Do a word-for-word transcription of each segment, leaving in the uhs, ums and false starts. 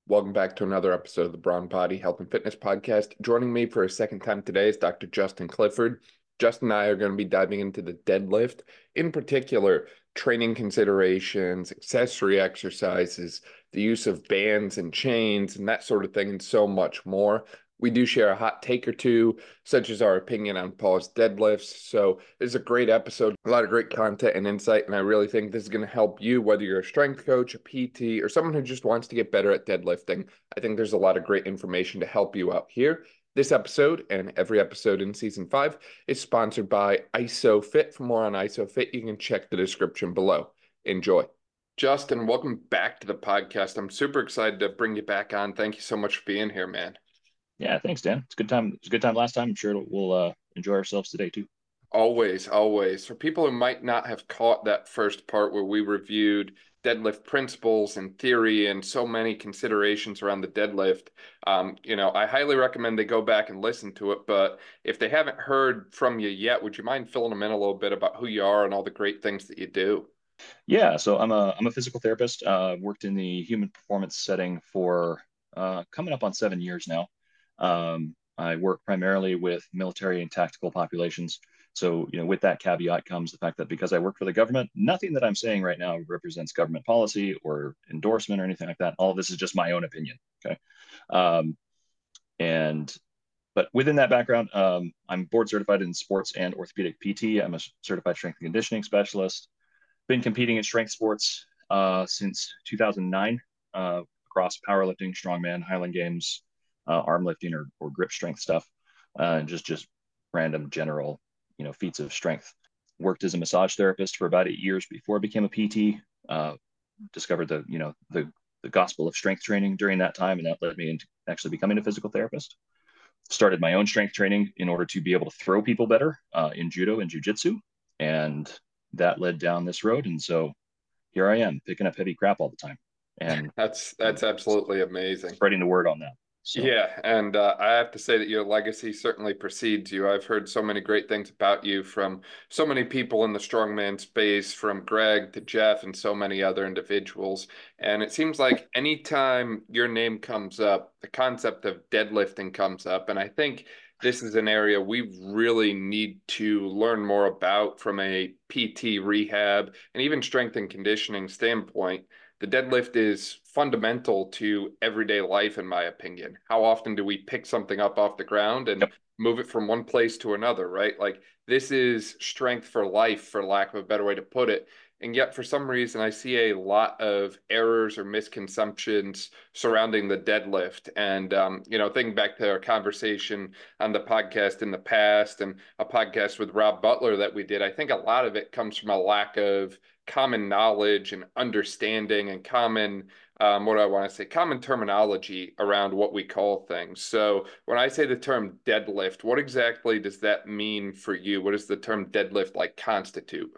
Welcome back to another episode of the Brawn Body Health and Fitness Podcast. Joining me for a second time today is Doctor Justin Clifford. Justin and I are going to be diving into the deadlift, in particular, training considerations, accessory exercises, the use of bands and chains, and that sort of thing, and so much more. We do share a hot take or two, such as our opinion on pause deadlifts. So this is a great episode, a lot of great content and insight, and I really think this is going to help you, whether you're a strength coach, a P T, or someone who just wants to get better at deadlifting. I think there's a lot of great information to help you out here. This episode and every episode in season five is sponsored by ISOFIT. For more on ISOFIT, you can check the description below. Enjoy. Justin, welcome back to the podcast. I'm super excited to bring you back on. Thank you so much for being here, man. Yeah, thanks, Dan. It's a good time. It's a good time last time. I'm sure we'll uh, enjoy ourselves today too. Always, always. For people who might not have caught that first part where we reviewed deadlift principles and theory and so many considerations around the deadlift, um, you know, I highly recommend they go back and listen to it. But if they haven't heard from you yet, would you mind filling them in a little bit about who you are and all the great things that you do? Yeah, so I'm a I'm a physical therapist. Uh, worked in the human performance setting for uh, coming up on seven years now. Um, I work primarily with military and tactical populations. So, you know, with that caveat comes the fact that because I work for the government, nothing that I'm saying right now represents government policy or endorsement or anything like that. All of this is just my own opinion. Okay. Um, and but within that background, um, I'm board certified in sports and orthopedic P T. I'm a certified strength and conditioning specialist. Been competing in strength sports uh, since two thousand nine uh, across powerlifting, strongman, Highland Games, uh, arm lifting or, or grip strength stuff, uh, and just just random general, you know, feats of strength. Worked as a massage therapist for about eight years before I became a P T. Uh, discovered the you know the the gospel of strength training during that time, and that led me into actually becoming a physical therapist. Started my own strength training in order to be able to throw people better uh, in judo and jujitsu, and that led down this road. And so here I am picking up heavy crap all the time and That's you know, that's absolutely amazing. spreading the word on that. So Yeah, and uh, I have to say that your legacy certainly precedes you. I've heard so many great things about you from so many people in the strongman space, from Greg to Jeff and so many other individuals. And it seems like anytime your name comes up, the concept of deadlifting comes up. And I think this is an area we really need to learn more about from a P T rehab and even strength and conditioning standpoint. The deadlift is fundamental to everyday life, in my opinion. How often do we pick something up off the ground and yep. move it from one place to another, right? Like this is strength for life, for lack of a better way to put it. And yet, for some reason, I see a lot of errors or misconceptions surrounding the deadlift. And, um, you know, thinking back to our conversation on the podcast in the past and a podcast with Rob Butler that we did, I think a lot of it comes from a lack of common knowledge and understanding and common um, what do I want to say, common terminology around what we call things. So when I say the term deadlift, what exactly does that mean for you? What does the term deadlift like constitute?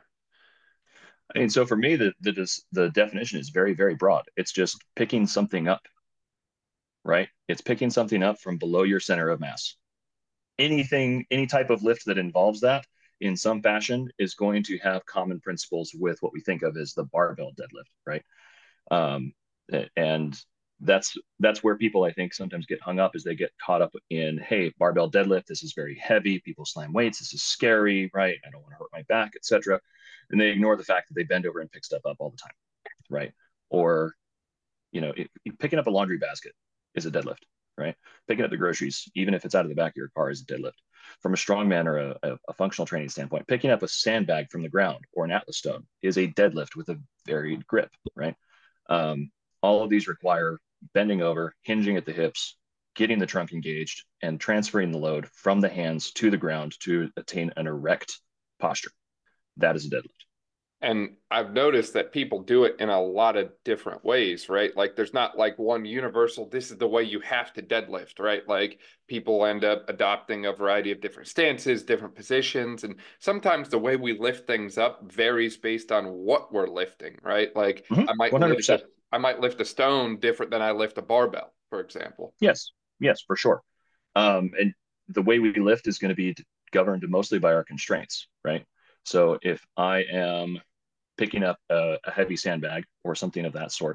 I mean, so for me, the, the the definition is very, very broad. It's just picking something up, right? It's picking something up from below your center of mass. Anything, any type of lift that involves that in some fashion is going to have common principles with what we think of as the barbell deadlift, right? Um, and that's that's where people I think sometimes get hung up is they get caught up in, hey, barbell deadlift, this is very heavy, people slam weights, this is scary, right? I don't want to hurt my back, et cetera. And they ignore the fact that they bend over and pick stuff up all the time, right? Or, you know, it, picking up a laundry basket is a deadlift, right? Picking up the groceries, even if it's out of the back of your car, is a deadlift. From a strongman or a, a, a functional training standpoint, picking up a sandbag from the ground or an Atlas stone is a deadlift with a varied grip, right? Um, all of these require bending over, hinging at the hips, getting the trunk engaged, and transferring the load from the hands to the ground to attain an erect posture. That is a deadlift. And I've noticed that people do it in a lot of different ways, right? Like there's not like one universal, this is the way you have to deadlift, right? Like people end up adopting a variety of different stances, different positions. And sometimes the way we lift things up varies based on what we're lifting, right? Like Mm-hmm. I might lift a, one hundred percent. I might lift a stone different than I lift a barbell, for example. Yes, yes, for sure. Um, and the way we lift is going to be governed mostly by our constraints, right? So if I am picking up a, a heavy sandbag or something of that sort,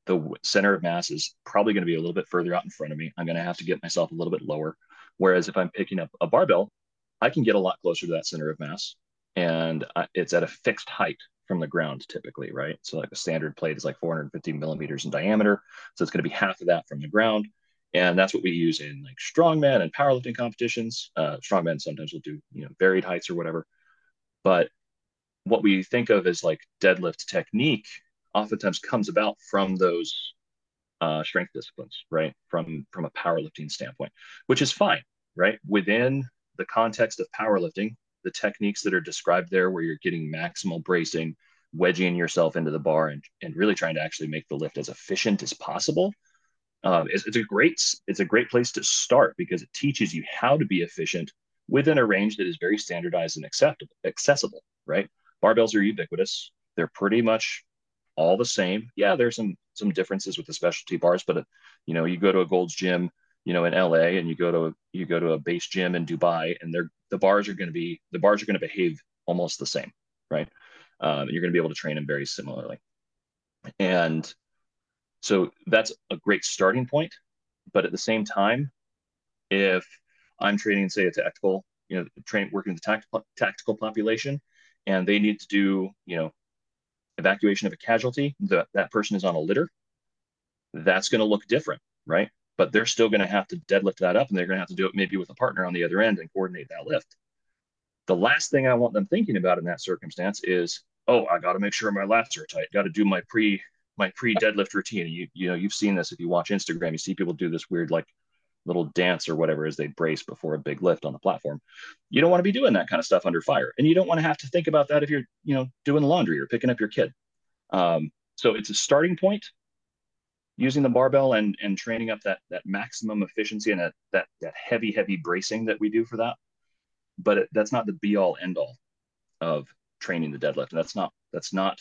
the center of mass is probably going to be a little bit further out in front of me. I'm going to have to get myself a little bit lower. Whereas if I'm picking up a barbell, I can get a lot closer to that center of mass, and it's at a fixed height from the ground typically, right? So like a standard plate is like four hundred fifty millimeters in diameter. So it's going to be half of that from the ground. And that's what we use in like strongman and powerlifting competitions. Uh, strongmen sometimes will do, you know, varied heights or whatever. But what we think of as like deadlift technique oftentimes comes about from those uh, strength disciplines, right? From from a powerlifting standpoint, which is fine, right? Within the context of powerlifting, the techniques that are described there, where you're getting maximal bracing, wedging yourself into the bar, and and really trying to actually make the lift as efficient as possible. Um, it's, it's a great it's a great place to start because it teaches you how to be efficient within a range that is very standardized and acceptable, accessible, right? Barbells are ubiquitous. They're pretty much all the same. Yeah, there's some some differences with the specialty bars, but uh, you know, you go to a Gold's Gym, you know, in L A, and you go to you go to a base gym in Dubai, and they're the bars are going to be the bars are going to behave almost the same, right? Um, you're going to be able to train them very similarly, and so that's a great starting point. But at the same time, if I'm training, say, a tactical, you know, train working with the tactical tactical population, and they need to do, you know, evacuation of a casualty, that that person is on a litter, that's going to look different, right? But they're still going to have to deadlift that up, and they're going to have to do it maybe with a partner on the other end and coordinate that lift. The last thing I want them thinking about in that circumstance is, oh, I got to make sure my lats are tight. Got to do my pre my pre deadlift routine. You you know you've seen this if you watch Instagram. You see people do this weird like little dance or whatever as they brace before a big lift on the platform. You don't want to be doing that kind of stuff under fire, and you don't want to have to think about that if you're you know doing the laundry or picking up your kid. Um, so it's a starting point, using the barbell and and training up that that maximum efficiency and that that that heavy heavy bracing that we do for that. But it, that's not the be all end all of training the deadlift. And that's not that's not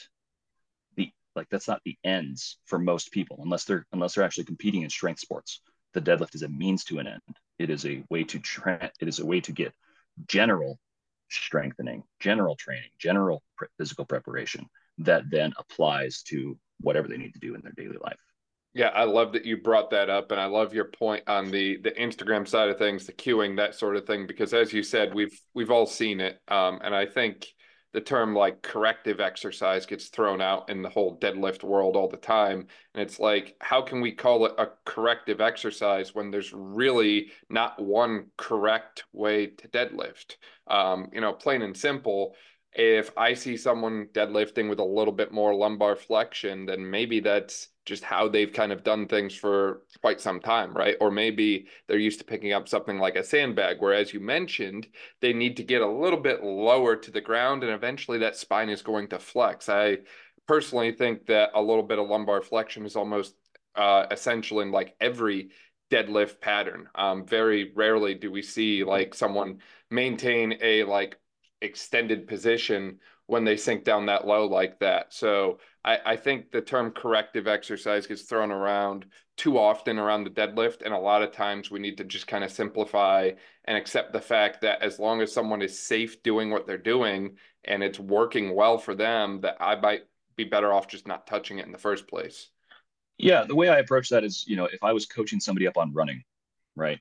the like that's not the ends for most people unless they're unless they're actually competing in strength sports. The deadlift is a means to an end. It is a way to tra- it is a way to get general strengthening, general training, general pre- physical preparation that then applies to whatever they need to do in their daily life. Yeah, I love that you brought that up, and I love your point on the the Instagram side of things, the cueing, that sort of thing, because as you said, we've we've all seen it, um, and I think the term like corrective exercise gets thrown out in the whole deadlift world all the time, and it's like, how can we call it a corrective exercise when there's really not one correct way to deadlift? Um, you know, plain and simple. If I see someone deadlifting with a little bit more lumbar flexion, then maybe that's just how they've kind of done things for quite some time, right? Or maybe they're used to picking up something like a sandbag, where, as you mentioned, they need to get a little bit lower to the ground, and eventually that spine is going to flex. I personally think that a little bit of lumbar flexion is almost uh, essential in like every deadlift pattern. Um, very rarely do we see like someone maintain a like extended position when they sink down that low like that. So I, I think the term corrective exercise gets thrown around too often around the deadlift. And a lot of times we need to just kind of simplify and accept the fact that as long as someone is safe doing what they're doing and it's working well for them, that I might be better off just not touching it in the first place. Yeah, the way I approach that is, you know, if I was coaching somebody up on running, right,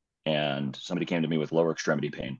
and somebody came to me with lower extremity pain,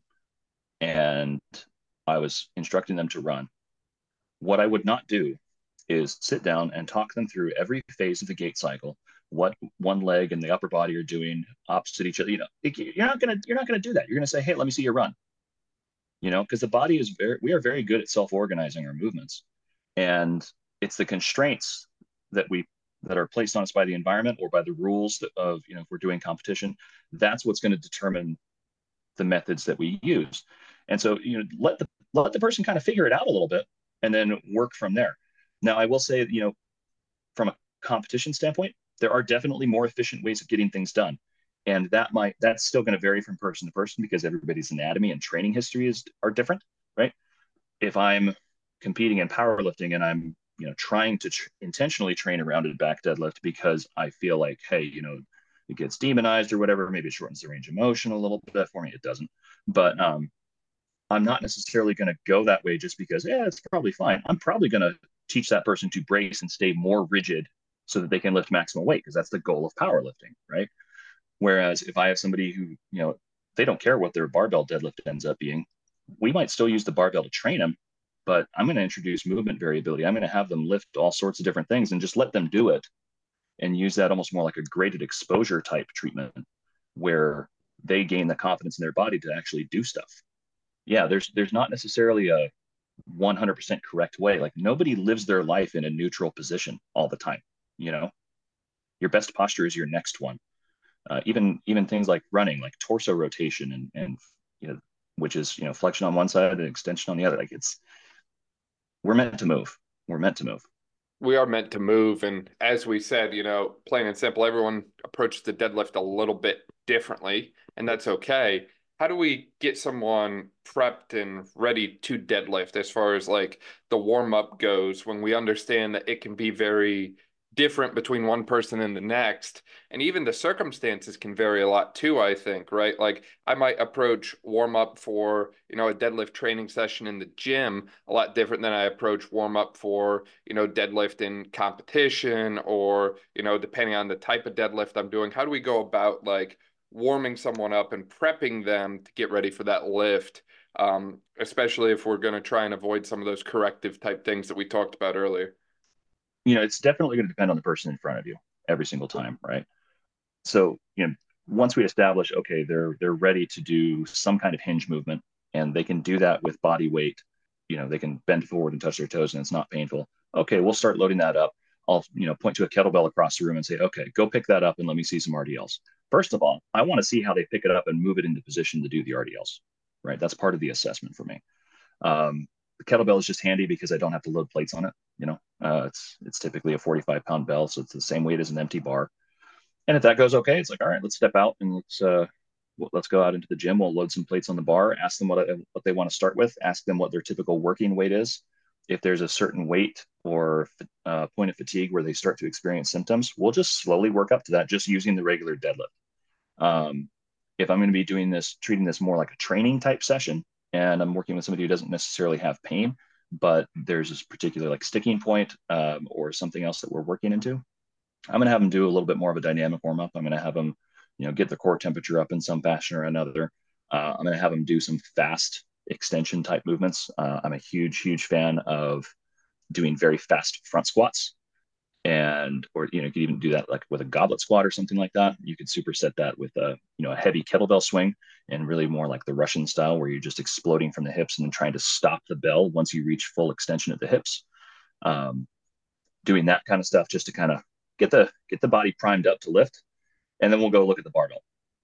and I was instructing them to run, what I would not do is sit down and talk them through every phase of the gait cycle, what one leg and the upper body are doing opposite each other. You know, you're not gonna you're not gonna do that. You're gonna say, hey, let me see your run. You know, because the body is very we are very good at self-organizing our movements, and it's the constraints that we that are placed on us by the environment or by the rules that, of you know if we're doing competition. That's what's going to determine the methods that we use. And so, you know, let the let the person kind of figure it out a little bit and then work from there. Now, I will say, you know, from a competition standpoint, there are definitely more efficient ways of getting things done. And that might that's still going to vary from person to person because everybody's anatomy and training history is are different, right? If I'm competing in powerlifting and I'm, you know, trying to tr- intentionally train a rounded back deadlift because I feel like, hey, you know, it gets demonized or whatever, maybe it shortens the range of motion a little bit. For me, it doesn't. But um, I'm not necessarily going to go that way just because, yeah, it's probably fine. I'm probably going to teach that person to brace and stay more rigid so that they can lift maximum weight, because that's the goal of powerlifting, right? Whereas if I have somebody who, you know, they don't care what their barbell deadlift ends up being, we might still use the barbell to train them, but I'm going to introduce movement variability. I'm going to have them lift all sorts of different things and just let them do it, and use that almost more like a graded exposure type treatment where they gain the confidence in their body to actually do stuff. Yeah, there's there's not necessarily a one hundred percent correct way. Like, nobody lives their life in a neutral position all the time. You know, your best posture is your next one. Uh, even even things like running, like torso rotation, and and you know, which is, you know, flexion on one side and extension on the other. Like, it's we're meant to move. We're meant to move. We are meant to move. And as we said, you know, plain and simple, everyone approaches the deadlift a little bit differently, and that's okay. How do we get someone prepped and ready to deadlift as far as like the warm up goes, when we understand that it can be very different between one person and the next? And even the circumstances can vary a lot too, I think, right? Like, I might approach warm up for, you know, a deadlift training session in the gym a lot different than I approach warm up for, you know, deadlift in competition, or, you know, depending on the type of deadlift I'm doing. How do we go about like warming someone up and prepping them to get ready for that lift? Um, especially if we're going to try and avoid some of those corrective type things that we talked about earlier. You know, it's definitely going to depend on the person in front of you every single time, right? So, you know, once we establish, okay, they're they're ready to do some kind of hinge movement, and they can do that with body weight, you know, they can bend forward and touch their toes and it's not painful. Okay, we'll start loading that up. I'll, you know, point to a kettlebell across the room and say, okay, go pick that up and let me see some R D Ls. First of all, I want to see how they pick it up and move it into position to do the R D Ls, right? That's part of the assessment for me. Um, the kettlebell is just handy because I don't have to load plates on it. You know, uh, it's it's typically a forty-five pound bell, so it's the same weight as an empty bar. And if that goes okay, it's like, all right, let's step out and let's uh, let's go out into the gym. We'll load some plates on the bar. Ask them what what they want to start with. Ask them what their typical working weight is. If there's a certain weight or uh, point of fatigue where they start to experience symptoms, we'll just slowly work up to that, just using the regular deadlift. Um, if I'm going to be doing this, treating this more like a training type session, and I'm working with somebody who doesn't necessarily have pain, but there's this particular like sticking point um, or something else that we're working into, I'm going to have them do a little bit more of a dynamic warm up. I'm going to have them, you know, get the core temperature up in some fashion or another. Uh, I'm going to have them do some fast extension type movements. Uh, I'm a huge, huge fan of doing very fast front squats, and or you know, you could even do that like with a goblet squat or something like that. You could superset that with a, you know, a heavy kettlebell swing, and really more like the Russian style where you're just exploding from the hips and then trying to stop the bell once you reach full extension at the hips. Um, doing that kind of stuff just to kind of get the get the body primed up to lift, and then we'll go look at the barbell.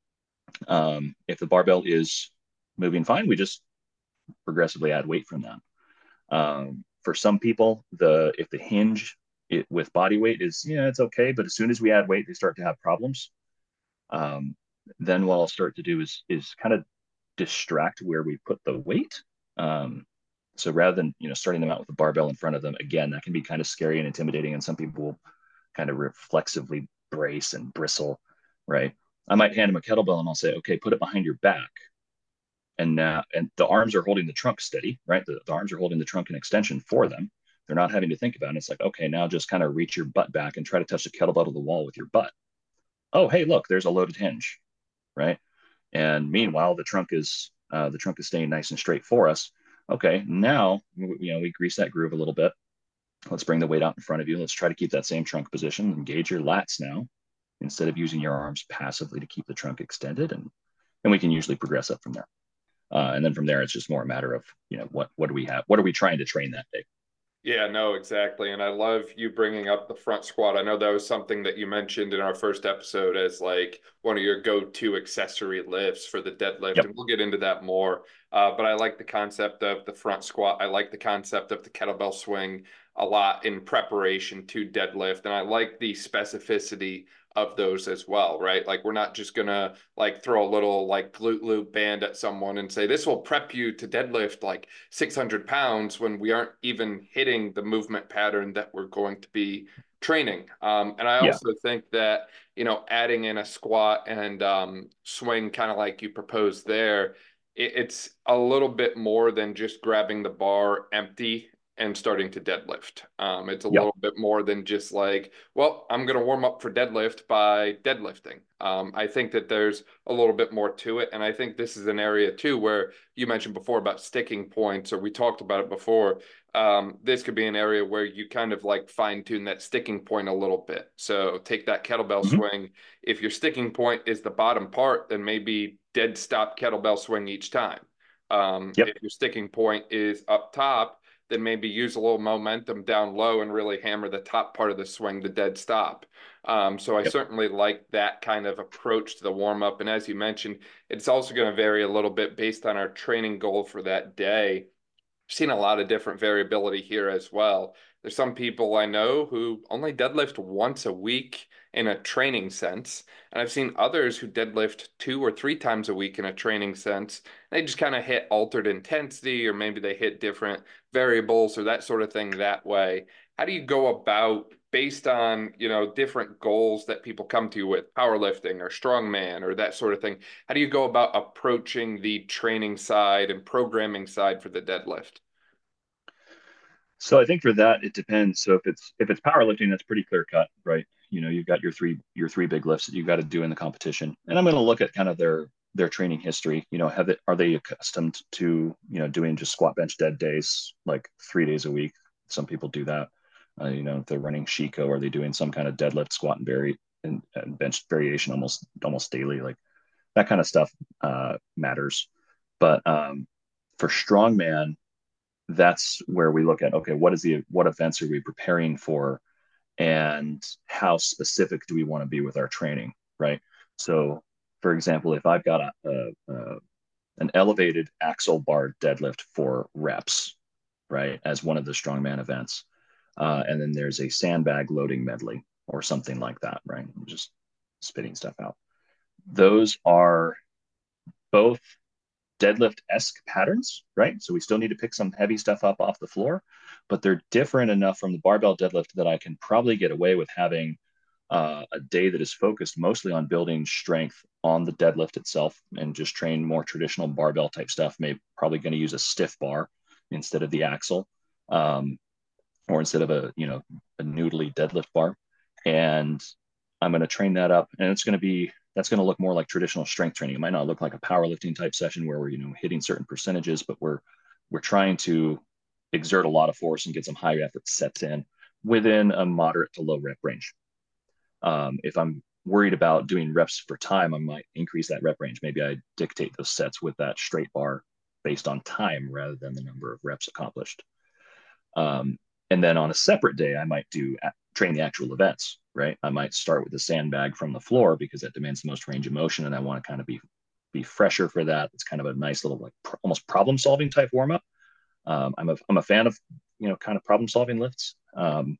Um, if the barbell is moving fine, we just progressively add weight from that. Um, for some people, the if the hinge it, with body weight is, yeah, it's okay, but as soon as we add weight, they start to have problems. Um, then what I'll start to do is is kind of distract where we put the weight. Um, so rather than, you know, starting them out with a barbell in front of them, again, that can be kind of scary and intimidating, and some people will kind of reflexively brace and bristle, right? I might hand them a kettlebell and I'll say, okay, put it behind your back. And now, and the arms are holding the trunk steady, right? The, the arms are holding the trunk in extension for them. They're not having to think about it. It's like, okay, now just kind of reach your butt back and try to touch the kettlebell to the wall with your butt. Oh, hey, look, there's a loaded hinge, right? And meanwhile, the trunk is uh, the trunk is staying nice and straight for us. Okay, now, you know, we grease that groove a little bit. Let's bring the weight out in front of you. Let's try to keep that same trunk position. Engage your lats now, instead of using your arms passively to keep the trunk extended. And, and we can usually progress up from there. Uh, and then from there, it's just more a matter of, you know, what, what do we have? What are we trying to train that day? Yeah, no, exactly. And I love you bringing up the front squat. I know that was something that you mentioned in our first episode as like one of your go-to accessory lifts for the deadlift. Yep. And we'll get into that more. Uh, but I like the concept of the front squat. I like the concept of the kettlebell swing a lot in preparation to deadlift. And I like the specificity of those as well, right? Like, we're not just gonna like throw a little like glute loop band at someone and say this will prep you to deadlift like six hundred pounds when we aren't even hitting the movement pattern that we're going to be training. Um, and I Yeah. also think that, you know, adding in a squat and um, swing, kind of like you proposed there, it, it's a little bit more than just grabbing the bar empty and starting to deadlift. Um, it's a Yep. little bit more than just like, well, I'm going to warm up for deadlift by deadlifting. Um, I think that there's a little bit more to it. And I think this is an area too where you mentioned before about sticking points, or we talked about it before. Um, this could be an area where you kind of like fine tune that sticking point a little bit. So take that kettlebell Hmm. swing. If your sticking point is the bottom part, then maybe dead stop kettlebell swing each time. Um, Yep. if your sticking point is up top, then maybe use a little momentum down low and really hammer the top part of the swing, the dead stop. Um, so I Yep. certainly like that kind of approach to the warm up. And as you mentioned, it's also going to vary a little bit based on our training goal for that day. I've seen a lot of different variability here as well. There's some people I know who only deadlift once a week in a training sense, and I've seen others who deadlift two or three times a week in a training sense. They just kind of hit altered intensity, or maybe they hit different variables or that sort of thing that way. How do you go about based on, you know, different goals that people come to you with powerlifting or strongman or that sort of thing? How do you go about approaching the training side and programming side for the deadlift? So I think for that it depends. So if it's if it's powerlifting, that's pretty clear cut, right? You know, you've got your three your three big lifts that you've got to do in the competition, and I'm going to look at kind of their their training history. You know, have it are they accustomed to you know doing just squat bench dead days like three days a week? Some people do that. Uh, you know, if they're running Shiko, are they doing some kind of deadlift, squat, and vary and, and bench variation almost almost daily? Like that kind of stuff uh, matters. But um, for strongman, that's where we look at, okay, what is the what events are we preparing for, and how specific do we want to be with our training, right? So for example, if I've got a, a, a an elevated axle bar deadlift for reps, right, as one of the strongman events, uh, and then there's a sandbag loading medley or something like that, right? I'm just spitting stuff out. Those are both deadlift-esque patterns, right? So we still need to pick some heavy stuff up off the floor, but they're different enough from the barbell deadlift that I can probably get away with having uh, a day that is focused mostly on building strength on the deadlift itself and just train more traditional barbell type stuff. Maybe probably going to use a stiff bar instead of the axle, um, or instead of a you know a noodly deadlift bar, and I'm going to train that up, and it's going to be that's going to look more like traditional strength training. It might not look like a powerlifting type session where we're you know hitting certain percentages, but we're we're trying to exert a lot of force and get some high effort sets in within a moderate to low rep range. Um, if I'm worried about doing reps for time, I might increase that rep range. Maybe I dictate those sets with that straight bar based on time rather than the number of reps accomplished. Um, and then on a separate day, I might do train the actual events, right? I might start with the sandbag from the floor because that demands the most range of motion, and I want to kind of be be fresher for that. It's kind of a nice little like pr- almost problem solving type warm up. Um, I'm a I'm a fan of you know kind of problem solving lifts, um,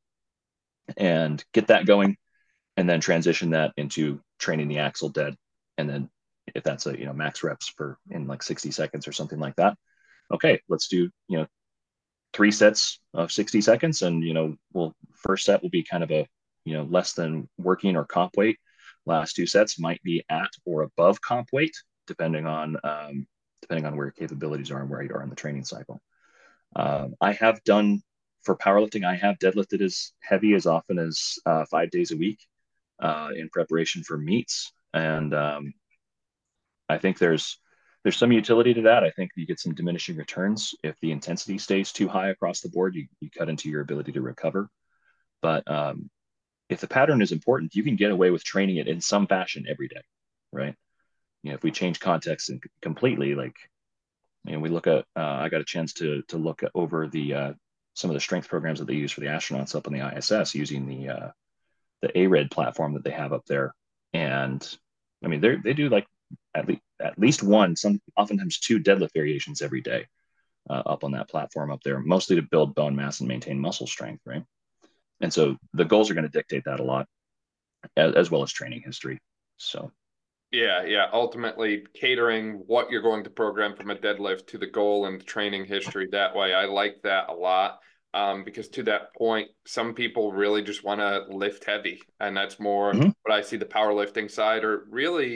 and get that going, and then transition that into training the axle dead, and then if that's a you know max reps for in like sixty seconds or something like that. Okay, let's do you know three sets of sixty seconds, and you know we'll first set will be kind of a you know less than working or comp weight. Last two sets might be at or above comp weight depending on um, depending on where your capabilities are and where you are in the training cycle. um, I have done for powerlifting, I have deadlifted as heavy as often as uh, five days a week uh, in preparation for meets, and um, I think there's there's some utility to that. I think you get some diminishing returns if the intensity stays too high across the board. You, you cut into your ability to recover. But um, if the pattern is important, you can get away with training it in some fashion every day, right? You know, if we change context and completely, like, you know, we look at, uh, I got a chance to to look at, over the uh, some of the strength programs that they use for the astronauts up on the I S S using the uh, the A R E D platform that they have up there, and I mean, they they do like at least at least one, some oftentimes two deadlift variations every day uh, up on that platform up there, mostly to build bone mass and maintain muscle strength, right? And so the goals are going to dictate that a lot, as, as well as training history. So Yeah, yeah. Ultimately, catering what you're going to program from a deadlift to the goal and the training history that way. I like that a lot. Um, because to that point, some people really just want to lift heavy, and that's more mm-hmm. what I see the powerlifting side, or really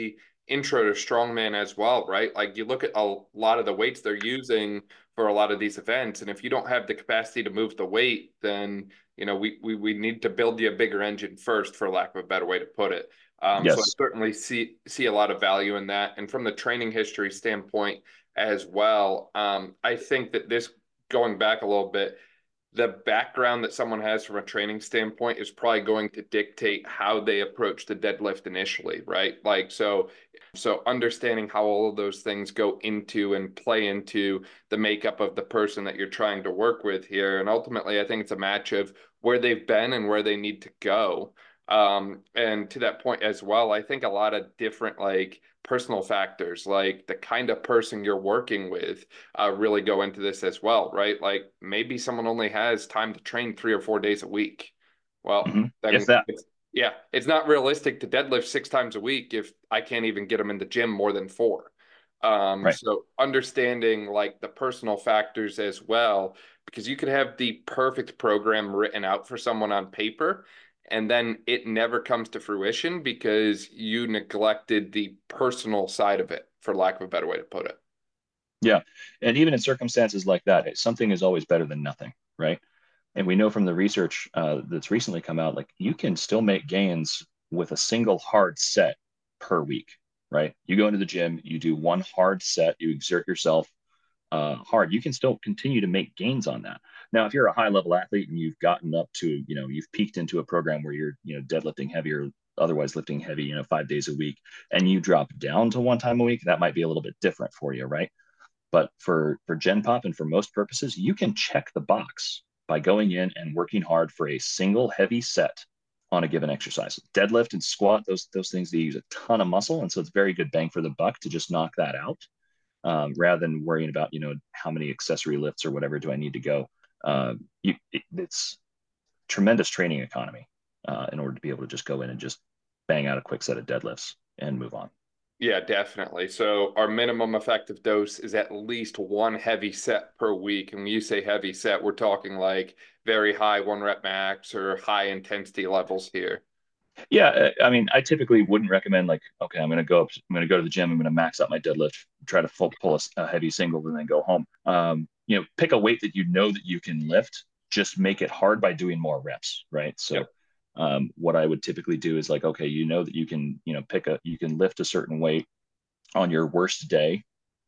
intro to strongman as well, right? Like you look at a lot of the weights they're using for a lot of these events, and if you don't have the capacity to move the weight, then you know we we we need to build you a bigger engine first, for lack of a better way to put it. Um, so I Yes. certainly see see a lot of value in that, and from the training history standpoint as well, um, I think that this going back a little bit, the background that someone has from a training standpoint is probably going to dictate how they approach the deadlift initially, right? Like so so understanding how all of those things go into and play into the makeup of the person that you're trying to work with here. And ultimately, I think it's a match of where they've been and where they need to go. Um, and to that point as well, I think a lot of different like personal factors, like the kind of person you're working with, uh, really go into this as well, right? Like maybe someone only has time to train three or four days a week. Well, Hmm. If then that. it's, yeah, it's not realistic to deadlift six times a week if I can't even get them in the gym more than four. Um, Right. so understanding like the personal factors as well, because you could have the perfect program written out for someone on paper, and then it never comes to fruition because you neglected the personal side of it, for lack of a better way to put it. Yeah. And even in circumstances like that, something is always better than nothing, right? And we know from the research uh, that's recently come out, like you can still make gains with a single hard set per week, right? You go into the gym, you do one hard set, you exert yourself uh, hard, you can still continue to make gains on that. Now, if you're a high level athlete and you've gotten up to, you know, you've peaked into a program where you're, you know, deadlifting heavy or otherwise lifting heavy, you know, five days a week, and you drop down to one time a week, that might be a little bit different for you, right? But for for Gen Pop and for most purposes, you can check the box by going in and working hard for a single heavy set on a given exercise. Deadlift and squat, those those things, they use a ton of muscle, and so it's very good bang for the buck to just knock that out, um, rather than worrying about, you know, how many accessory lifts or whatever do I need to go. Uh, you, it, it's tremendous training economy uh, in order to be able to just go in and just bang out a quick set of deadlifts and move on. Yeah, definitely. So our minimum effective dose is at least one heavy set per week. And when you say heavy set, we're talking like very high one rep max or high intensity levels here. Yeah, uh, I mean, I typically wouldn't recommend like, okay, I'm going to go up, I'm going to go to the gym, I'm going to max out my deadlift, try to full, pull a, a heavy single, and then go home. Um, you know, pick a weight that you know that you can lift. Just make it hard by doing more reps, right? Yep. So, um, what I would typically do is like, okay, you know that you can, you know, pick a, you can lift a certain weight on your worst day.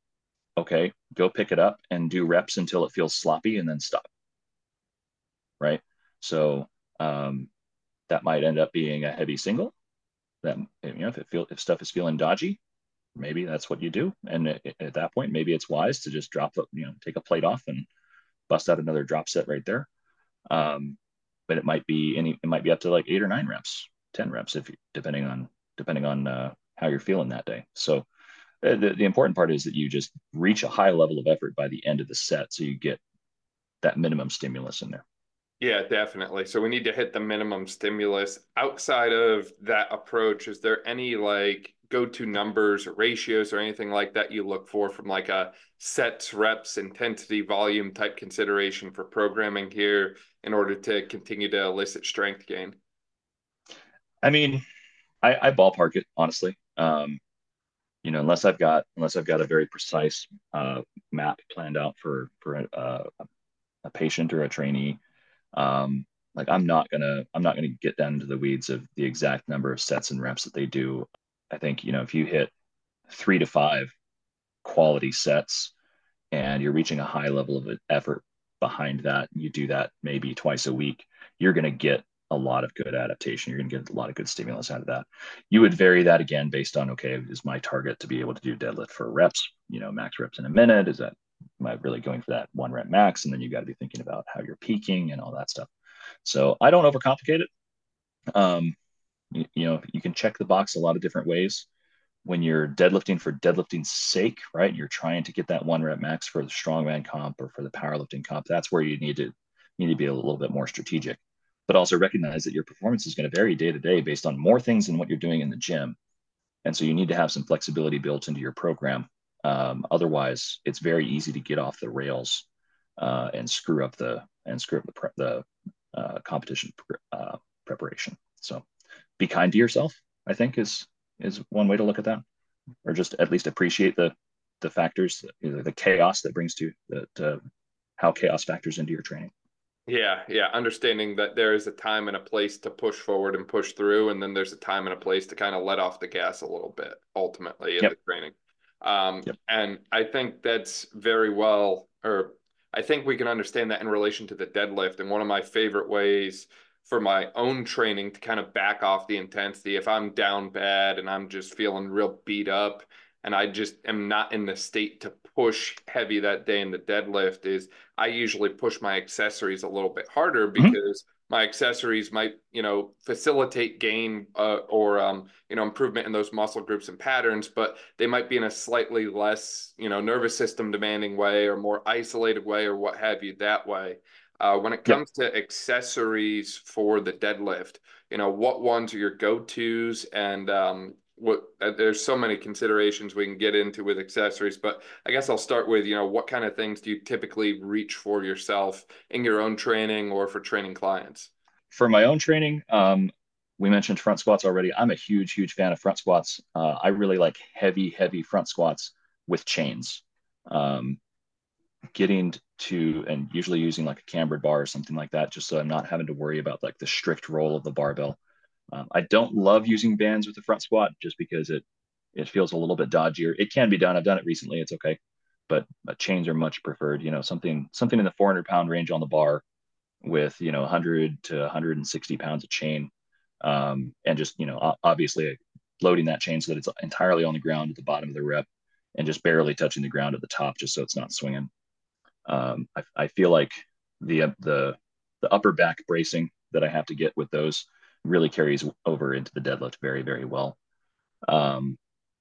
Okay, go pick it up and do reps until it feels sloppy, and then stop, right? So, um, that might end up being a heavy single that, you know, if it feel if stuff is feeling dodgy, maybe that's what you do. And at, at that point, maybe it's wise to just drop the, you know, take a plate off and bust out another drop set right there. Um, but it might be any, it might be up to like eight or nine reps, ten reps, if you, depending on depending on uh, how you're feeling that day. So uh, the, the important part is that you just reach a high level of effort by the end of the set, so you get that minimum stimulus in there. Yeah, definitely. So we need to hit the minimum stimulus. Outside of that approach, is there any like go-to numbers or ratios or anything like that you look for from like a sets, reps, intensity, volume type consideration for programming here in order to continue to elicit strength gain? I mean, I, I ballpark it honestly. Um, you know, unless I've got unless I've got a very precise uh, map planned out for for a, a patient or a trainee, um, like I'm not gonna I'm not gonna get down into the weeds of the exact number of sets and reps that they do. I think, you know, if you hit three to five quality sets and you're reaching a high level of effort behind that, you do that maybe twice a week, you're going to get a lot of good adaptation. You're going to get a lot of good stimulus out of that. You would vary that again based on, okay, is my target to be able to do deadlift for reps, you know, max reps in a minute? Is that, am I really going for that one rep max? And then you got to be thinking about how you're peaking and all that stuff. So I don't overcomplicate it. Um, you, you know, you can check the box a lot of different ways when you're deadlifting for deadlifting's sake, right? You're trying to get that one rep max for the strongman comp or for the powerlifting comp. That's where you need to need to be a little bit more strategic, but also recognize that your performance is going to vary day to day based on more things than what you're doing in the gym, and so you need to have some flexibility built into your program. Um, otherwise, it's very easy to get off the rails uh, and screw up the and screw up the pre- the uh, competition uh, preparation. So, be kind to yourself, I think, is is one way to look at that. or just at least appreciate the the factors, you know, the chaos that brings to that uh, how chaos factors into your training. Yeah, yeah. Understanding that there is a time and a place to push forward and push through, and then there's a time and a place to kind of let off the gas a little bit, ultimately, in Yep. the training. Um, Yep. and I think that's very well, or I think we can understand that in relation to the deadlift. And one of my favorite ways for my own training to kind of back off the intensity, if I'm down bad and I'm just feeling real beat up and I just am not in the state to push heavy that day in the deadlift, is I usually push my accessories a little bit harder Mm-hmm. because my accessories might, you know, facilitate gain uh, or, um, you know, improvement in those muscle groups and patterns, but they might be in a slightly less, you know, nervous system demanding way or more isolated way or what have you that way. Uh, when it Yep. comes to accessories for the deadlift, you know, what ones are your go-tos and um, what uh, there's so many considerations we can get into with accessories, but I guess I'll start with, you know, what kind of things do you typically reach for yourself in your own training or for training clients? For my own training, um, we mentioned front squats already. I'm a huge, huge fan of front squats. Uh, I really like heavy, heavy front squats with chains. Um, getting to and usually using like a cambered bar or something like that, just so I'm not having to worry about like the strict roll of the barbell. Um, I don't love using bands with the front squat just because it it feels a little bit dodgier. It can be done. I've done it recently. It's okay, but uh, chains are much preferred. You know, something something in the four hundred pound range on the bar with you know one hundred to one hundred sixty pounds of chain, um, and just you know obviously loading that chain so that it's entirely on the ground at the bottom of the rep and just barely touching the ground at the top, just so it's not swinging. Um, I, I feel like the the the upper back bracing that I have to get with those really carries over into the deadlift very, very well. Um,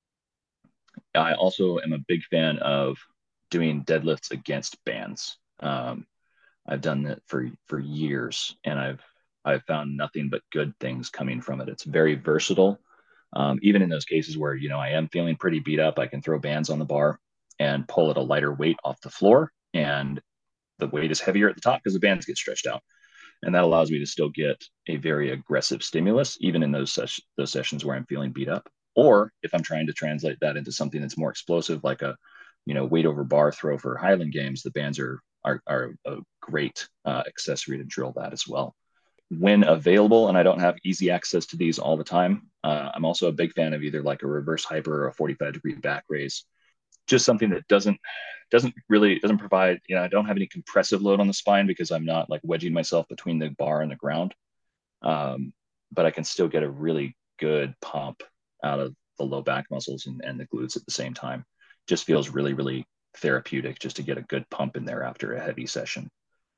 I also am a big fan of doing deadlifts against bands. Um, I've done that for for years, and I've I've found nothing but good things coming from it. It's very versatile. Um, even in those cases where you know I am feeling pretty beat up, I can throw bands on the bar and pull at a lighter weight off the floor, and the weight is heavier at the top because the bands get stretched out, and that allows me to still get a very aggressive stimulus even in those ses- those sessions where I'm feeling beat up. Or if I'm trying to translate that into something that's more explosive, like a you know weight over bar throw for Highland Games, the bands are are, are a great uh, accessory to drill that as well. When available, and I don't have easy access to these all the time, uh, I'm also a big fan of either like a reverse hyper or a forty-five degree back raise, just something that doesn't doesn't really doesn't provide, you know, I don't have any compressive load on the spine because I'm not like wedging myself between the bar and the ground. Um, but I can still get a really good pump out of the low back muscles and, and the glutes at the same time. Just feels really, really therapeutic just to get a good pump in there after a heavy session.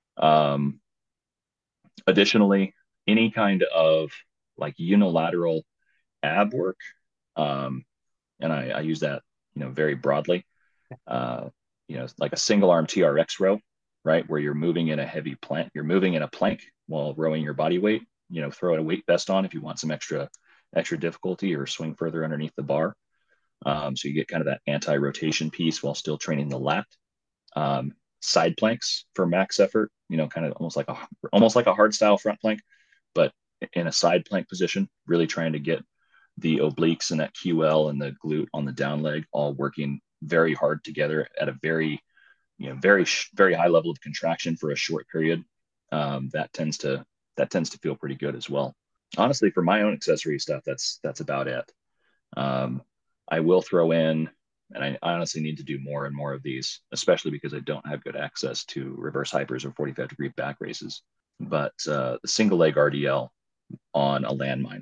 Um, additionally, any kind of like unilateral ab work, um, and I, I use that, you know, very broadly. Uh, you know, like a single arm T R X row, right? Where you're moving in a heavy plank, you're moving in a plank while rowing your body weight, you know, throw a weight vest on if you want some extra, extra difficulty or swing further underneath the bar. Um, so you get kind of that anti-rotation piece while still training the lat. Um, side planks for max effort, you know, kind of almost like a, almost like a hard style front plank, but in a side plank position, really trying to get the obliques and that Q L and the glute on the down leg all working very hard together at a very, you know, very, very high level of contraction for a short period. Um, that tends to, that tends to feel pretty good as well. Honestly, for my own accessory stuff, that's, that's about it. Um, I will throw in, and I honestly need to do more and more of these, especially because I don't have good access to reverse hypers or forty-five degree back races. But uh, the single leg R D L on a landmine,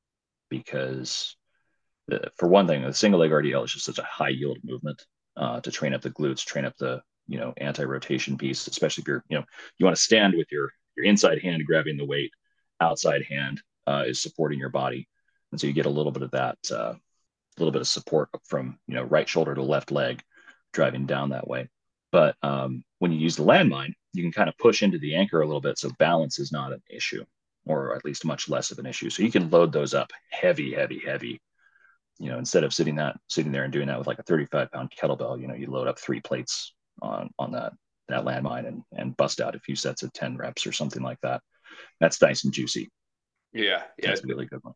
because the, for one thing, the single leg R D L is just such a high yield movement uh, to train up the glutes, train up the you know anti rotation piece, especially if you're you know you want to stand with your your inside hand grabbing the weight, outside hand uh, is supporting your body, and so you get a little bit of that, a uh, little bit of support from you know right shoulder to left leg, driving down that way. But um, when you use the landmine, you can kind of push into the anchor a little bit, so balance is not an issue, or at least much less of an issue. So you can load those up heavy, heavy, heavy. You know, instead of sitting that sitting there and doing that with like a thirty-five pound kettlebell, you know, you load up three plates on on that that landmine and and bust out a few sets of ten reps or something like that. That's nice and juicy. Yeah, yeah. That's a really good one.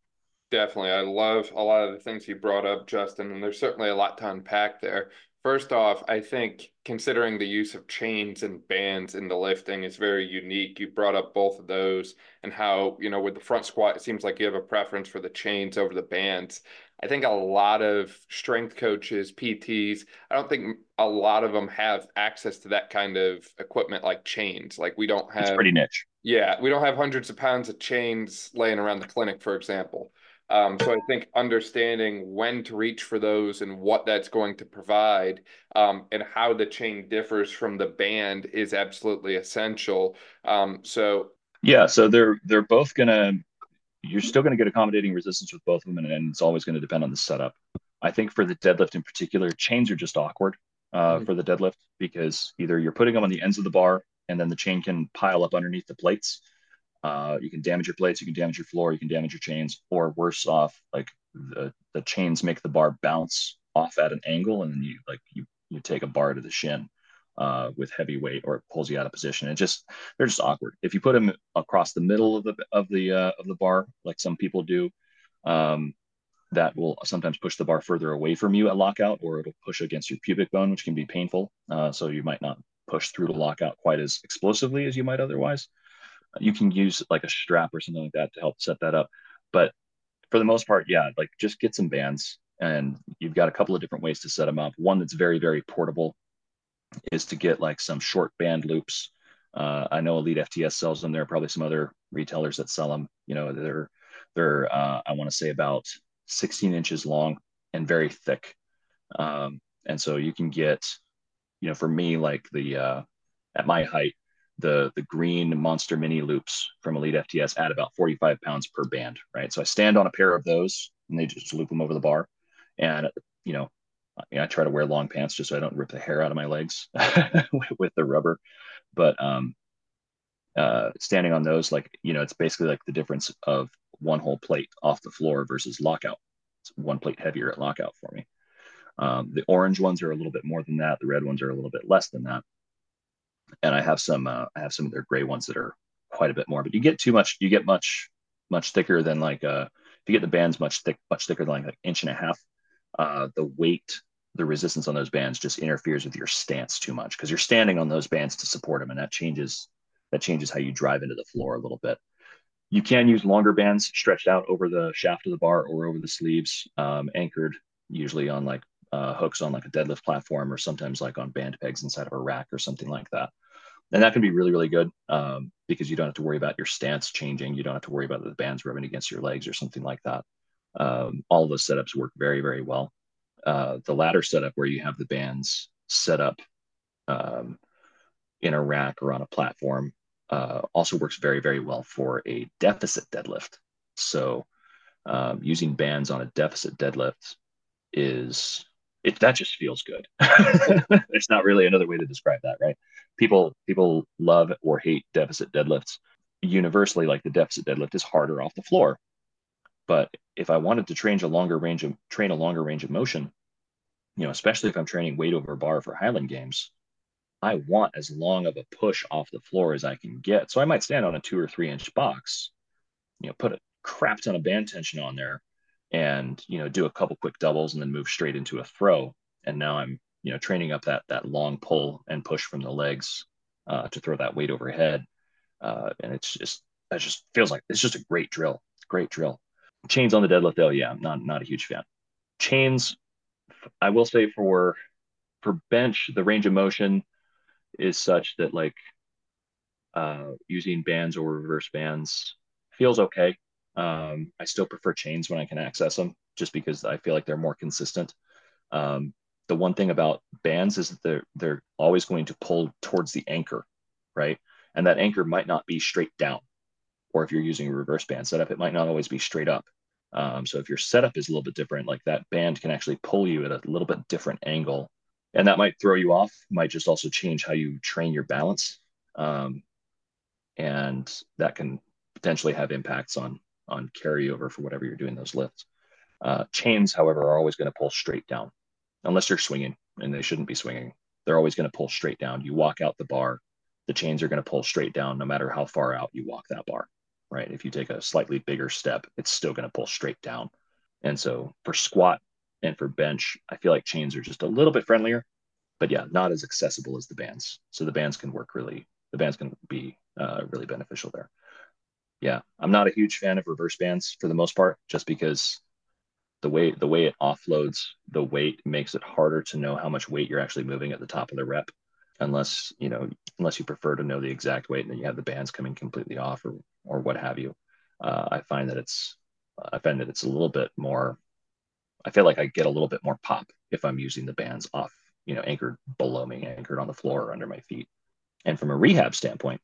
Definitely. I love a lot of the things you brought up, Justin, and there's certainly a lot to unpack there. First off, I think considering the use of chains and bands in the lifting is very unique. You brought up both of those and how, you know, with the front squat, it seems like you have a preference for the chains over the bands. I think a lot of strength coaches, P Ts, I don't think a lot of them have access to that kind of equipment like chains. Like we don't It's have, pretty niche. yeah, we don't have hundreds of pounds of chains laying around the clinic, for example. Um, so I think understanding when to reach for those and what that's going to provide, um, and how the chain differs from the band is absolutely essential. Um, so Yeah, so they're they're both gonna you're still gonna get accommodating resistance with both of them, and, and it's always going to depend on the setup. I think for the deadlift in particular, chains are just awkward uh, mhm, for the deadlift because either you're putting them on the ends of the bar and then the chain can pile up underneath the plates. Uh, you can damage your plates, you can damage your floor, you can damage your chains, or worse off, like the, the chains make the bar bounce off at an angle, and then you like you you take a bar to the shin uh, with heavy weight, or it pulls you out of position. It just they're just awkward. If you put them across the middle of the of the uh, of the bar, like some people do, um, that will sometimes push the bar further away from you at lockout, or it'll push against your pubic bone, which can be painful. Uh, so you might not push through to lockout quite as explosively as you might otherwise. You can use like a strap or something like that to help set that up. But for the most part, yeah, like just get some bands, and you've got a couple of different ways to set them up. One that's very, very portable is to get like some short band loops. Uh, I know Elite F T S sells them. There are probably some other retailers that sell them. You know, they're they're uh, I want to say about sixteen inches long and very thick. Um, and so you can get, you know, for me, like the uh, at my height, the the green Monster Mini loops from Elite F T S add about forty-five pounds per band, right? So I stand on a pair of those and they just loop them over the bar, and you know, I try to wear long pants just so I don't rip the hair out of my legs with the rubber. But um, uh, standing on those, like, you know, it's basically like the difference of one whole plate off the floor versus lockout. It's one plate heavier at lockout for me. Um, the orange ones are a little bit more than that. The red ones are a little bit less than that. And I have some, uh, I have some of their gray ones that are quite a bit more. But you get too much, you get much, much thicker than like, uh, if you get the bands much thick, much thicker than like an inch and a half, uh, the weight, the resistance on those bands just interferes with your stance too much because you're standing on those bands to support them, and that changes that changes how you drive into the floor a little bit. You can use longer bands stretched out over the shaft of the bar or over the sleeves, um, anchored usually on like uh, hooks on like a deadlift platform, or sometimes like on band pegs inside of a rack or something like that. And that can be really, really good um, because you don't have to worry about your stance changing. You don't have to worry about the bands rubbing against your legs or something like that. Um, all of those setups work very, very well. Uh, the ladder setup where you have the bands set up um, in a rack or on a platform uh, also works very, very well for a deficit deadlift. So um, using bands on a deficit deadlift is it that just feels good. There's not really another way to describe that, right? People people love or hate deficit deadlifts. Universally, like the deficit deadlift is harder off the floor. But if I wanted to train a longer range of train a longer range of motion, you know, especially if I'm training weight over bar for Highland Games, I want as long of a push off the floor as I can get. So I might stand on a two or three inch box, you know, put a crap ton of band tension on there and, you know, do a couple quick doubles and then move straight into a throw. And now I'm, you know, training up that, that long pull and push from the legs uh, to throw that weight overhead. Uh, and it's just, that just feels like it's just a great drill. Great drill. Chains on the deadlift, though, yeah, I'm not, not a huge fan. Chains, I will say for, for bench, the range of motion is such that like uh, using bands or reverse bands feels okay. Um, I still prefer chains when I can access them, just because I feel like they're more consistent. Um, the one thing about bands is that they're they're always going to pull towards the anchor, right? And that anchor might not be straight down, or if you're using a reverse band setup, it might not always be straight up. Um, so if your setup is a little bit different, like that band can actually pull you at a little bit different angle, and that might throw you off. Might just also change how you train your balance. Um, and that can potentially have impacts on on carryover for whatever you're doing those lifts. Uh, chains, however, are always going to pull straight down unless you're swinging, and they shouldn't be swinging. They're always going to pull straight down. You walk out the bar, the chains are going to pull straight down no matter how far out you walk that bar. right? If you take a slightly bigger step, it's still going to pull straight down. And so for squat and for bench, I feel like chains are just a little bit friendlier, but yeah, not as accessible as the bands. So the bands can work really, the bands can be uh, really beneficial there. Yeah, I'm not a huge fan of reverse bands for the most part, just because the way the way it offloads the weight makes it harder to know how much weight you're actually moving at the top of the rep, unless you know unless you prefer to know the exact weight and then you have the bands coming completely off or or what have you. Uh, I find that it's I find that it's a little bit more. I feel like I get a little bit more pop if I'm using the bands off, you know, anchored below me, anchored on the floor or under my feet. And from a rehab standpoint,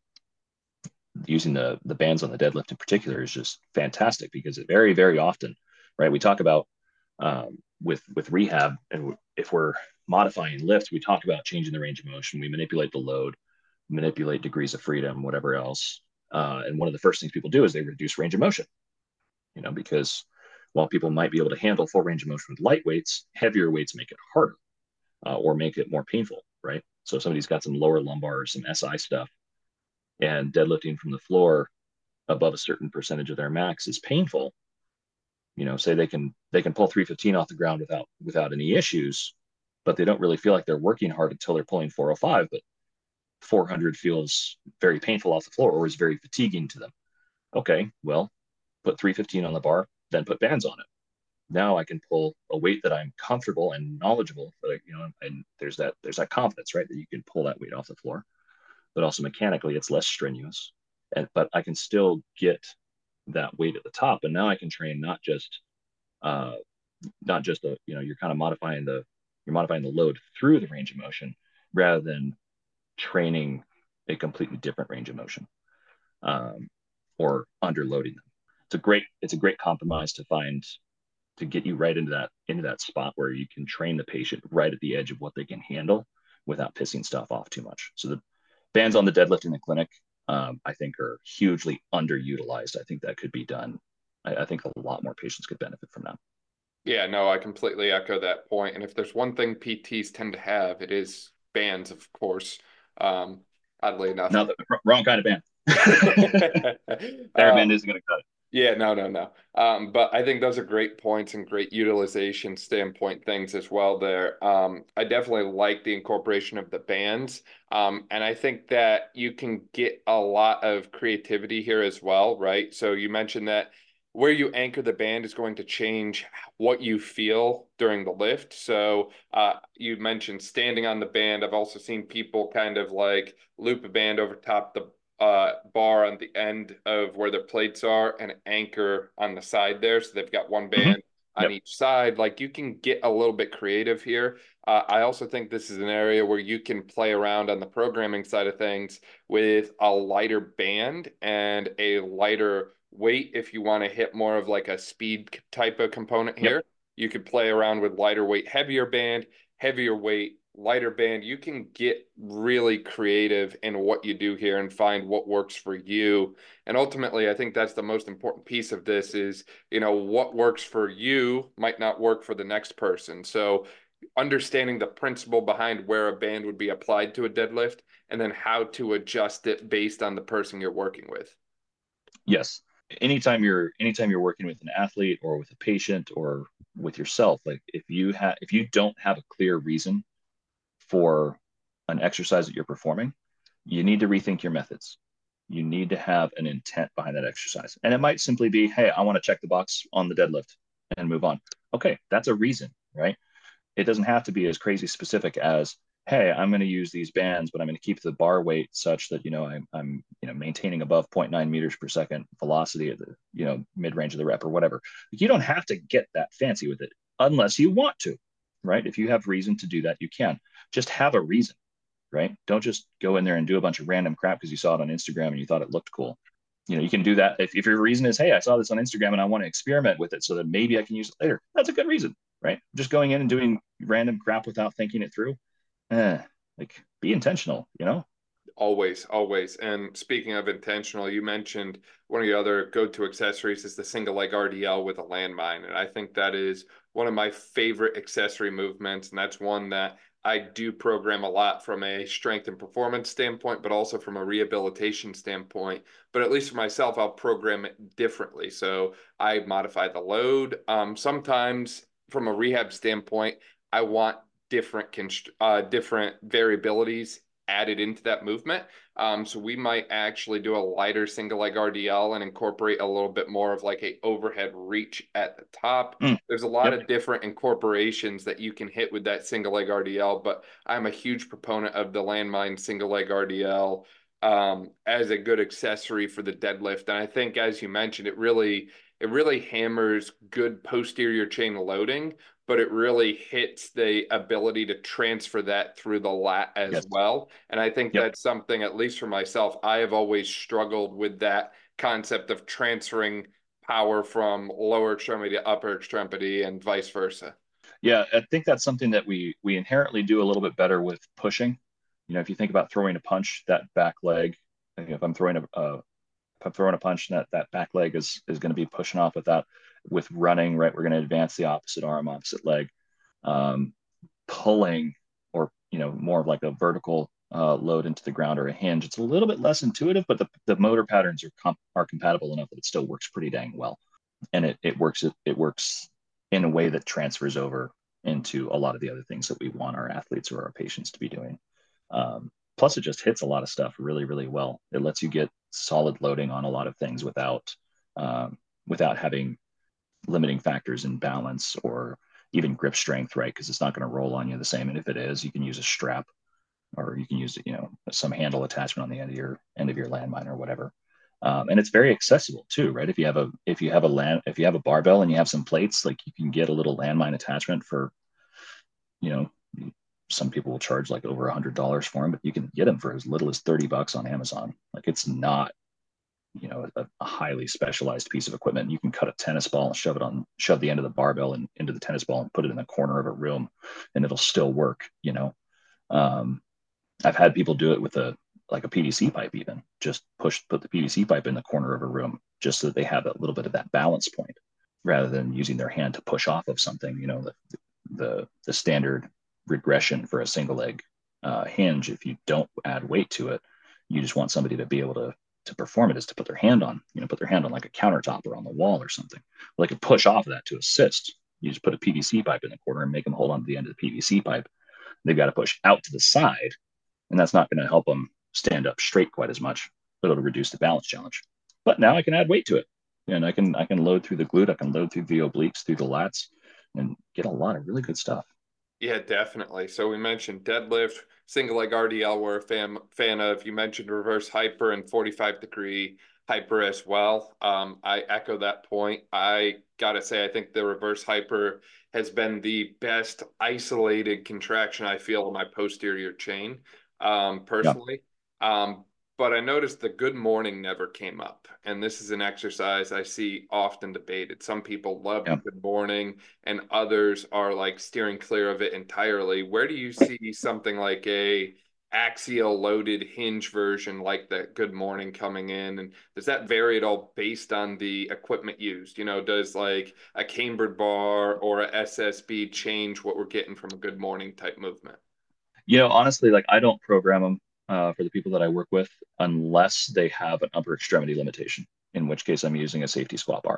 using the the bands on the deadlift in particular is just fantastic because it very very often, right? We talk about um, with with rehab, and if we're modifying lifts, we talk about changing the range of motion. We manipulate the load, manipulate degrees of freedom, whatever else. Uh, and one of the first things people do is they reduce range of motion. You know, because while people might be able to handle full range of motion with light weights, heavier weights make it harder uh, or make it more painful, right? So if somebody's got some lower lumbar or some S I stuff, and deadlifting from the floor above a certain percentage of their max is painful, you know, say they can they can pull three fifteen off the ground without without any issues, but they don't really feel like they're working hard until they're pulling four oh five, but four hundred feels very painful off the floor or is very fatiguing to them. Okay, well, put three fifteen on the bar, then put bands on it. Now I can pull a weight that I'm comfortable and knowledgeable, but you know, and there's that there's that confidence, right, that you can pull that weight off the floor, but also mechanically it's less strenuous. And but I can still get that weight at the top, and now I can train not just uh, not just a you know you're kind of modifying the you're modifying the load through the range of motion rather than training a completely different range of motion um, or underloading them. It's a great it's a great compromise to find to get you right into that into that spot where you can train the patient right at the edge of what they can handle without pissing stuff off too much. So the bands on the deadlift in the clinic, um, I think, are hugely underutilized. I think that could be done. I, I think a lot more patients could benefit from that. Yeah, no, I completely echo that point. And if there's one thing P Ts tend to have, it is bands, of course. Um, oddly enough. No, the wrong kind of band. um, band isn't going to cut it. Yeah, no, no, no. Um, but I think those are great points and great utilization standpoint things as well there. Um, I definitely like the incorporation of the bands. Um, and I think that you can get a lot of creativity here as well, right? So you mentioned that where you anchor the band is going to change what you feel during the lift. So uh, you mentioned standing on the band. I've also seen people kind of like loop a band over top the uh bar on the end of where their plates are and anchor on the side there, so they've got one band mm-hmm. on yep. each side. Like, you can get a little bit creative here. uh, I also think this is an area where you can play around on the programming side of things with a lighter band and a lighter weight. If you want to hit more of like a speed type of component here, yep. you could play around with lighter weight, heavier band, heavier weight, lighter band. You can get really creative in what you do here and find what works for you. And ultimately, I think that's the most important piece of this is, you know, what works for you might not work for the next person. So understanding the principle behind where a band would be applied to a deadlift and then how to adjust it based on the person you're working with. Yes. Anytime you're anytime you're working with an athlete or with a patient or with yourself, like if you have if you don't have a clear reason for an exercise that you're performing, you need to rethink your methods. You need to have an intent behind that exercise. And it might simply be, hey, I want to check the box on the deadlift and move on. Okay, that's a reason, right? It doesn't have to be as crazy specific as, hey, I'm going to use these bands, but I'm going to keep the bar weight such that, you know, I'm, I'm you know, maintaining above zero point nine meters per second velocity at the, you know, mid-range of the rep or whatever. You don't have to get that fancy with it unless you want to, right? If you have reason to do that, you can. Just have a reason, right? Don't just go in there and do a bunch of random crap because you saw it on Instagram and you thought it looked cool. You know, you can do that. If, if your reason is, hey, I saw this on Instagram and I want to experiment with it so that maybe I can use it later. That's a good reason, right? Just going in and doing random crap without thinking it through. Eh, like, be intentional, you know? Always, always. And speaking of intentional, you mentioned one of your other go-to accessories is the single leg R D L with a landmine. And I think that is one of my favorite accessory movements. And that's one that I do program a lot from a strength and performance standpoint, but also from a rehabilitation standpoint. But at least for myself, I'll program it differently. So I modify the load. Um, sometimes from a rehab standpoint, I want different const- uh, different variabilities added into that movement. Um, so we might actually do a lighter single leg R D L and incorporate a little bit more of like a overhead reach at the top. Mm, There's a lot yep. of different incorporations that you can hit with that single leg R D L, but I'm a huge proponent of the landmine single leg R D L um, as a good accessory for the deadlift. And I think, as you mentioned, it really it really hammers good posterior chain loading, but it really hits the ability to transfer that through the lat as Yes. well. And I think Yep. that's something, at least for myself, I have always struggled with that concept of transferring power from lower extremity to upper extremity and vice versa. Yeah, I think that's something that we we inherently do a little bit better with pushing. You know, if you think about throwing a punch, that back leg, if I'm throwing a, a if I'm throwing a punch, that that back leg is is going to be pushing off with that. With running, right, we're going to advance the opposite arm, opposite leg. Um, Pulling, or you know, more of like a vertical uh, load into the ground or a hinge, it's a little bit less intuitive, but the, the motor patterns are comp- are compatible enough that it still works pretty dang well, and it it works it, it works in a way that transfers over into a lot of the other things that we want our athletes or our patients to be doing. Um, Plus, it just hits a lot of stuff really, really well. It lets you get solid loading on a lot of things without um, without having limiting factors in balance or even grip strength, right? Because it's not going to roll on you the same. And if it is, you can use a strap, or you can use, you know, some handle attachment on the end of your end of your landmine or whatever. Um, and it's very accessible too, right? If you have a if you have a land if you have a barbell and you have some plates, like you can get a little landmine attachment for, you know, some people will charge like over a hundred dollars for them, but you can get them for as little as thirty bucks on Amazon. Like it's not, you know, a, a highly specialized piece of equipment. You can cut a tennis ball and shove it on, shove the end of the barbell and into the tennis ball and put it in the corner of a room, and it'll still work. You know, um, I've had people do it with a like a P V C pipe, even just push put the P V C pipe in the corner of a room just so that they have a little bit of that balance point, rather than using their hand to push off of something. You know, the the the standard regression for a single leg uh, hinge, if you don't add weight to it, you just want somebody to be able to to perform it, is to put their hand on, you know, put their hand on like a countertop or on the wall or something. Well, they could push off of that to assist. You just put a P V C pipe in the corner and make them hold on to the end of the P V C pipe. They've got to push out to the side, and that's not going to help them stand up straight quite as much, but it'll reduce the balance challenge. But now I can add weight to it, and I can I can load through the glute, I can load through the obliques, through the lats, and get a lot of really good stuff. Yeah, definitely. So we mentioned deadlift, single leg R D L, we're a fan fan of. You mentioned reverse hyper and forty-five degree hyper as well. Um, I echo that point. I gotta say, I think the reverse hyper has been the best isolated contraction I feel in my posterior chain, um, Yeah, personally. Um, but I noticed the good morning never came up. And this is an exercise I see often debated. Some people love the yeah. good morning and others are like steering clear of it entirely. Where do you see something like a axial loaded hinge version like that good morning coming in? And does that vary at all based on the equipment used? You know, does like a cambered bar or a S S B change what we're getting from a good morning type movement? You know, honestly, like I don't program them uh, for the people that I work with unless they have an upper extremity limitation, in which case I'm using a safety squat bar.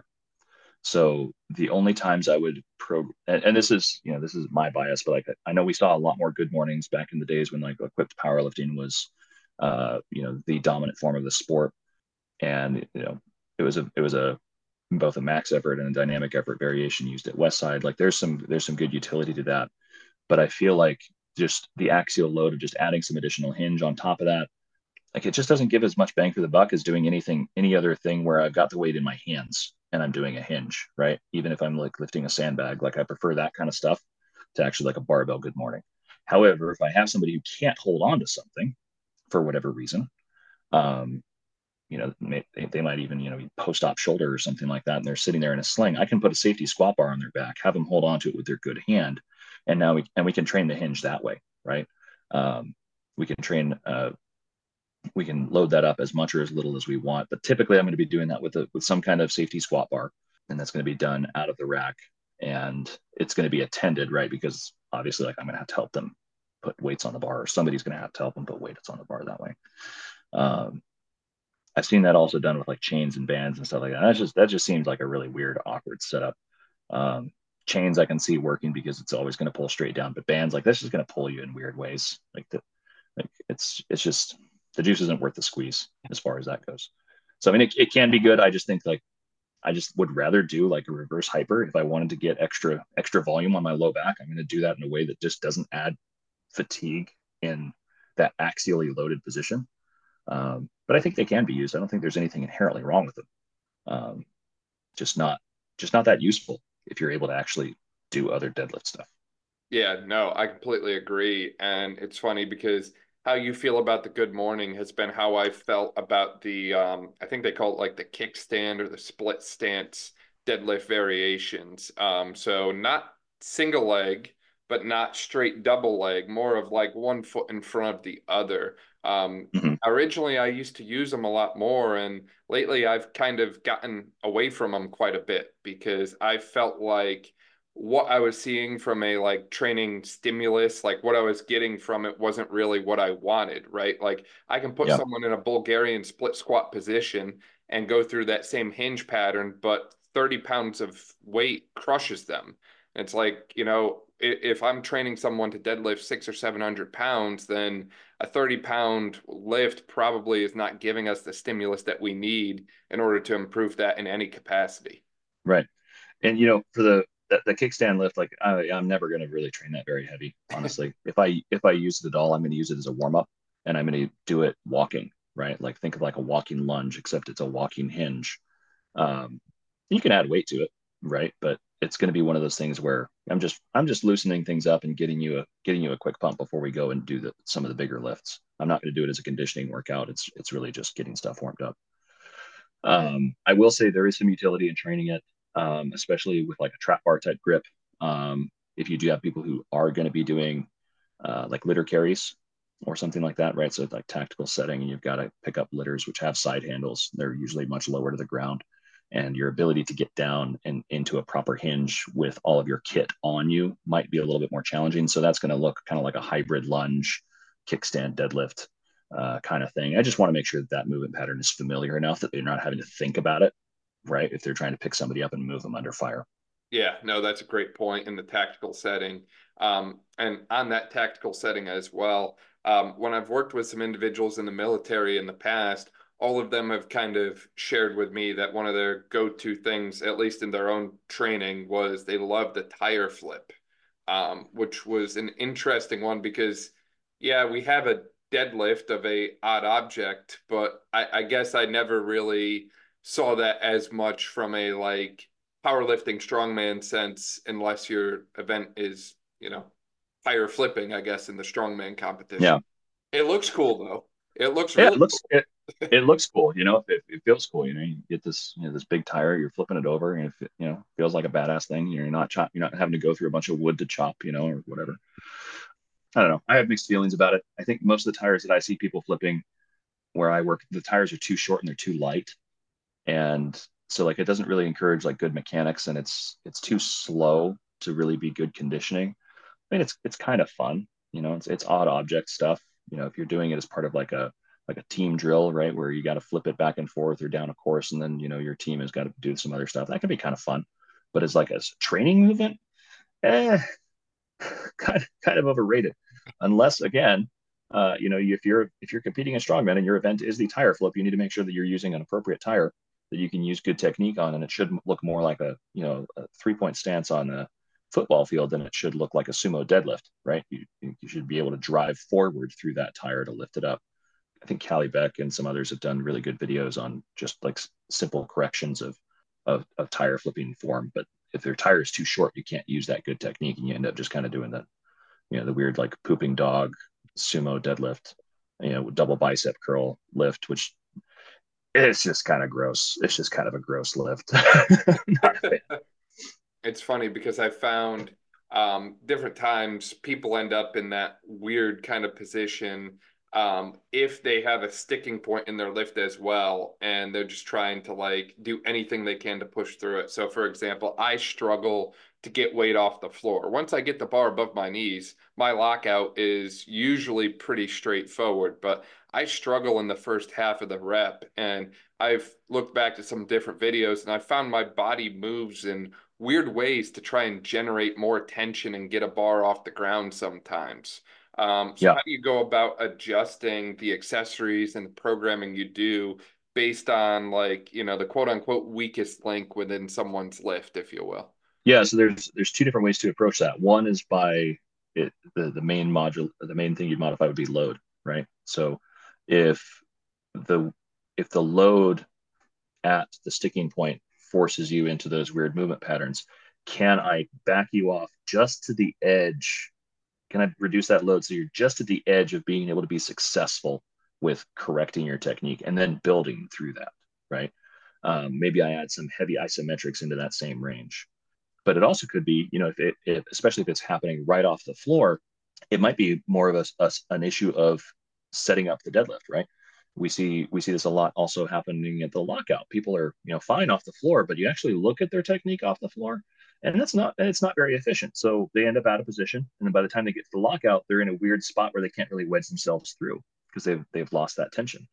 So the only times I would pro, and, and this is, you know, this is my bias, but like I know we saw a lot more good mornings back in the days when like equipped powerlifting was, uh, you know, the dominant form of the sport, and you know, it was a it was a both a max effort and a dynamic effort variation used at Westside. Like there's some there's some good utility to that, but I feel like just the axial load of just adding some additional hinge on top of that, like it just doesn't give as much bang for the buck as doing anything, any other thing where I've got the weight in my hands and I'm doing a hinge, right? Even if I'm like lifting a sandbag, like I prefer that kind of stuff to actually like a barbell good morning. However, if I have somebody who can't hold on to something for whatever reason, um, you know, they, they might even, you know, post-op shoulder or something like that, and they're sitting there in a sling, I can put a safety squat bar on their back, have them hold on to it with their good hand, and now we and we can train the hinge that way, right? Um, we can train uh, we can load that up as much or as little as we want. But typically, I'm going to be doing that with a, with some kind of safety squat bar, and that's going to be done out of the rack, and it's going to be attended, right? Because obviously, like I'm going to have to help them put weights on the bar, or somebody's going to have to help them put weights on the bar that way. Um, I've seen that also done with like chains and bands and stuff like that. That's just that just seems like a really weird, awkward setup. Um, chains I can see working because it's always going to pull straight down, but bands like that's just going to pull you in weird ways. Like the like it's it's just the juice isn't worth the squeeze as far as that goes. So I mean, it, it can be good. I just think like I just would rather do like a reverse hyper if I wanted to get extra extra volume on my low back. I'm going to do that in a way that just doesn't add fatigue in that axially loaded position. Um, but I think they can be used. I don't think there's anything inherently wrong with them. Um, just not just not that useful if you're able to actually do other deadlift stuff. Yeah, no, I completely agree. And it's funny because how you feel about the good morning has been how I felt about the um I think they call it like the kickstand or the split stance deadlift variations. Um, so not single leg, but not straight double leg, more of like one foot in front of the other. Um, Mm-hmm. Originally I used to use them a lot more, and lately I've kind of gotten away from them quite a bit because I felt like what I was seeing from a like training stimulus, like what I was getting from it wasn't really what I wanted, right? Like I can put Yeah. someone in a Bulgarian split squat position and go through that same hinge pattern, but thirty pounds of weight crushes them. It's like, you know, if I'm training someone to deadlift six or seven hundred pounds, then a thirty pound lift probably is not giving us the stimulus that we need in order to improve that in any capacity. Right. And you know, for the the, the kickstand lift, like I, I'm never going to really train that very heavy, honestly. If I if I use it at all, I'm going to use it as a warm up, and I'm going to do it walking, right? Like think of like a walking lunge, except it's a walking hinge. Um, you can add weight to it, right? But it's going to be one of those things where I'm just I'm just loosening things up and getting you a getting you a quick pump before we go and do the, some of the bigger lifts. I'm not going to do it as a conditioning workout. It's it's really just getting stuff warmed up. Um, I will say there is some utility in training it, um, especially with like a trap bar type grip. Um, if you do have people who are going to be doing uh, like litter carries or something like that, right? So it's like tactical setting, and you've got to pick up litters which have side handles. They're usually much lower to the ground, and your ability to get down and into a proper hinge with all of your kit on you might be a little bit more challenging. So that's going to look kind of like a hybrid lunge, kickstand, deadlift uh, kind of thing. I just want to make sure that that movement pattern is familiar enough that they're not having to think about it, right? If they're trying to pick somebody up and move them under fire. Yeah, no, that's a great point in the tactical setting. Um, and on that tactical setting as well, um, when I've worked with some individuals in the military in the past, all of them have kind of shared with me that one of their go-to things, at least in their own training, was they loved the tire flip, um, which was an interesting one because, yeah, we have a deadlift of a odd object, but I, I guess I never really saw that as much from a like powerlifting strongman sense unless your event is, you know, tire flipping, I guess, in the strongman competition. Yeah. It looks cool though. It looks Yeah, really it looks cool. it, it looks cool. You know, it, it feels cool. You know, you get this you know this big tire, you're flipping it over, and it you know feels like a badass thing. You're not chop, you're not having to go through a bunch of wood to chop, you know, or whatever. I don't know. I have mixed feelings about it. I think most of the tires that I see people flipping where I work, the tires are too short and they're too light, and so like it doesn't really encourage like good mechanics, and it's it's too slow to really be good conditioning. I mean, it's it's kind of fun, you know. It's it's odd object stuff. You know, if you're doing it as part of like a like a team drill, right, where you got to flip it back and forth or down a course, and then you know your team has got to do some other stuff. That can be kind of fun, but as like a training movement, eh, kind of, kind of overrated. Unless again, uh, you know, if you're if you're competing in strongman and your event is the tire flip, you need to make sure that you're using an appropriate tire that you can use good technique on, and it should look more like a you know a three point stance on a football field than it should look like a sumo deadlift, right? You you should be able to drive forward through that tire to lift it up. I think Callie Beck and some others have done really good videos on just like simple corrections of of, of tire flipping form, but if their tire is too short, you can't use that good technique, and you end up just kind of doing the, you know, the weird like pooping dog sumo deadlift, you know, double bicep curl lift, which it's just kind of gross. It's just kind of a gross lift. Not a fan. It's funny because I found um, different times people end up in that weird kind of position um, if they have a sticking point in their lift as well, and they're just trying to like do anything they can to push through it. So, for example, I struggle to get weight off the floor. Once I get the bar above my knees, my lockout is usually pretty straightforward, but I struggle in the first half of the rep. And I've looked back to some different videos and I found my body moves in weird ways to try and generate more tension and get a bar off the ground sometimes. Um, so Yeah. how do you go about adjusting the accessories and the programming you do based on like, you know, the quote unquote weakest link within someone's lift, if you will? Yeah, so there's there's two different ways to approach that. One is by it the the main module, the main thing you'd modify would be load, right? So if the if the load at the sticking point forces you into those weird movement patterns, can I back you off just to the edge? Can I reduce that load so you're just at the edge of being able to be successful with correcting your technique and then building through that, right? Um, maybe I add some heavy isometrics into that same range. But it also could be, you know, if it, if, especially if it's happening right off the floor, it might be more of a, a, an issue of setting up the deadlift, right? We see we see this a lot also happening at the lockout. People are, you know, fine off the floor, but you actually look at their technique off the floor, and that's not and it's not very efficient. So they end up out of position, and then by the time they get to the lockout, they're in a weird spot where they can't really wedge themselves through because they've they've lost that tension.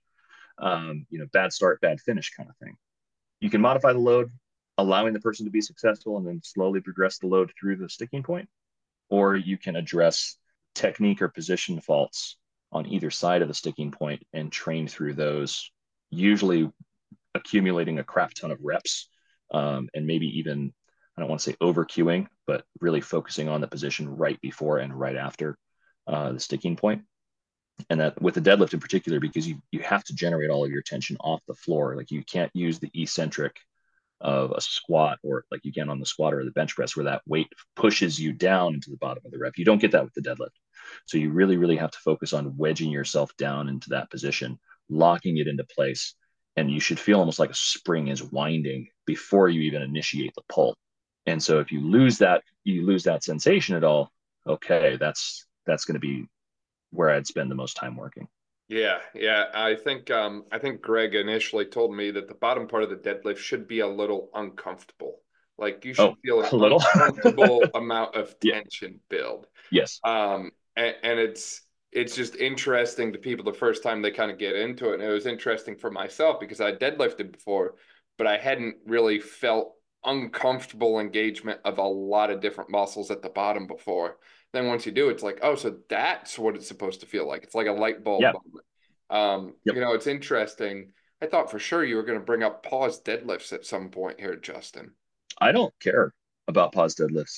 Um, you know, bad start, bad finish kind of thing. You can modify the load, allowing the person to be successful and then slowly progress the load through the sticking point, or you can address technique or position faults on either side of the sticking point and train through those, usually accumulating a crap ton of reps, um, and maybe even, I don't want to say over cueing, but really focusing on the position right before and right after uh, the sticking point. And that with the deadlift in particular, because you, you have to generate all of your tension off the floor. Like you can't use the eccentric of a squat or like you can on the squat or the bench press where that weight pushes you down into the bottom of the rep. You don't get that with the deadlift. So you really, really have to focus on wedging yourself down into that position, locking it into place. And you should feel almost like a spring is winding before you even initiate the pull. And so if you lose that, you lose that sensation at all, okay, that's that's going to be where I'd spend the most time working. Yeah, yeah. I think um I think Greg initially told me that the bottom part of the deadlift should be a little uncomfortable. Like you Oh, should feel an a little. uncomfortable amount of Yeah. tension build. Yes. Um and, and it's it's just interesting to people the first time they kind of get into it. And it was interesting for myself because I deadlifted before, but I hadn't really felt uncomfortable engagement of a lot of different muscles at the bottom before. Then once you do, it's like, oh, so that's what it's supposed to feel like. It's like a light bulb Yeah. moment. Um, Yep. you know, it's interesting. I thought for sure you were going to bring up pause deadlifts at some point here, Justin. I don't care about pause deadlifts.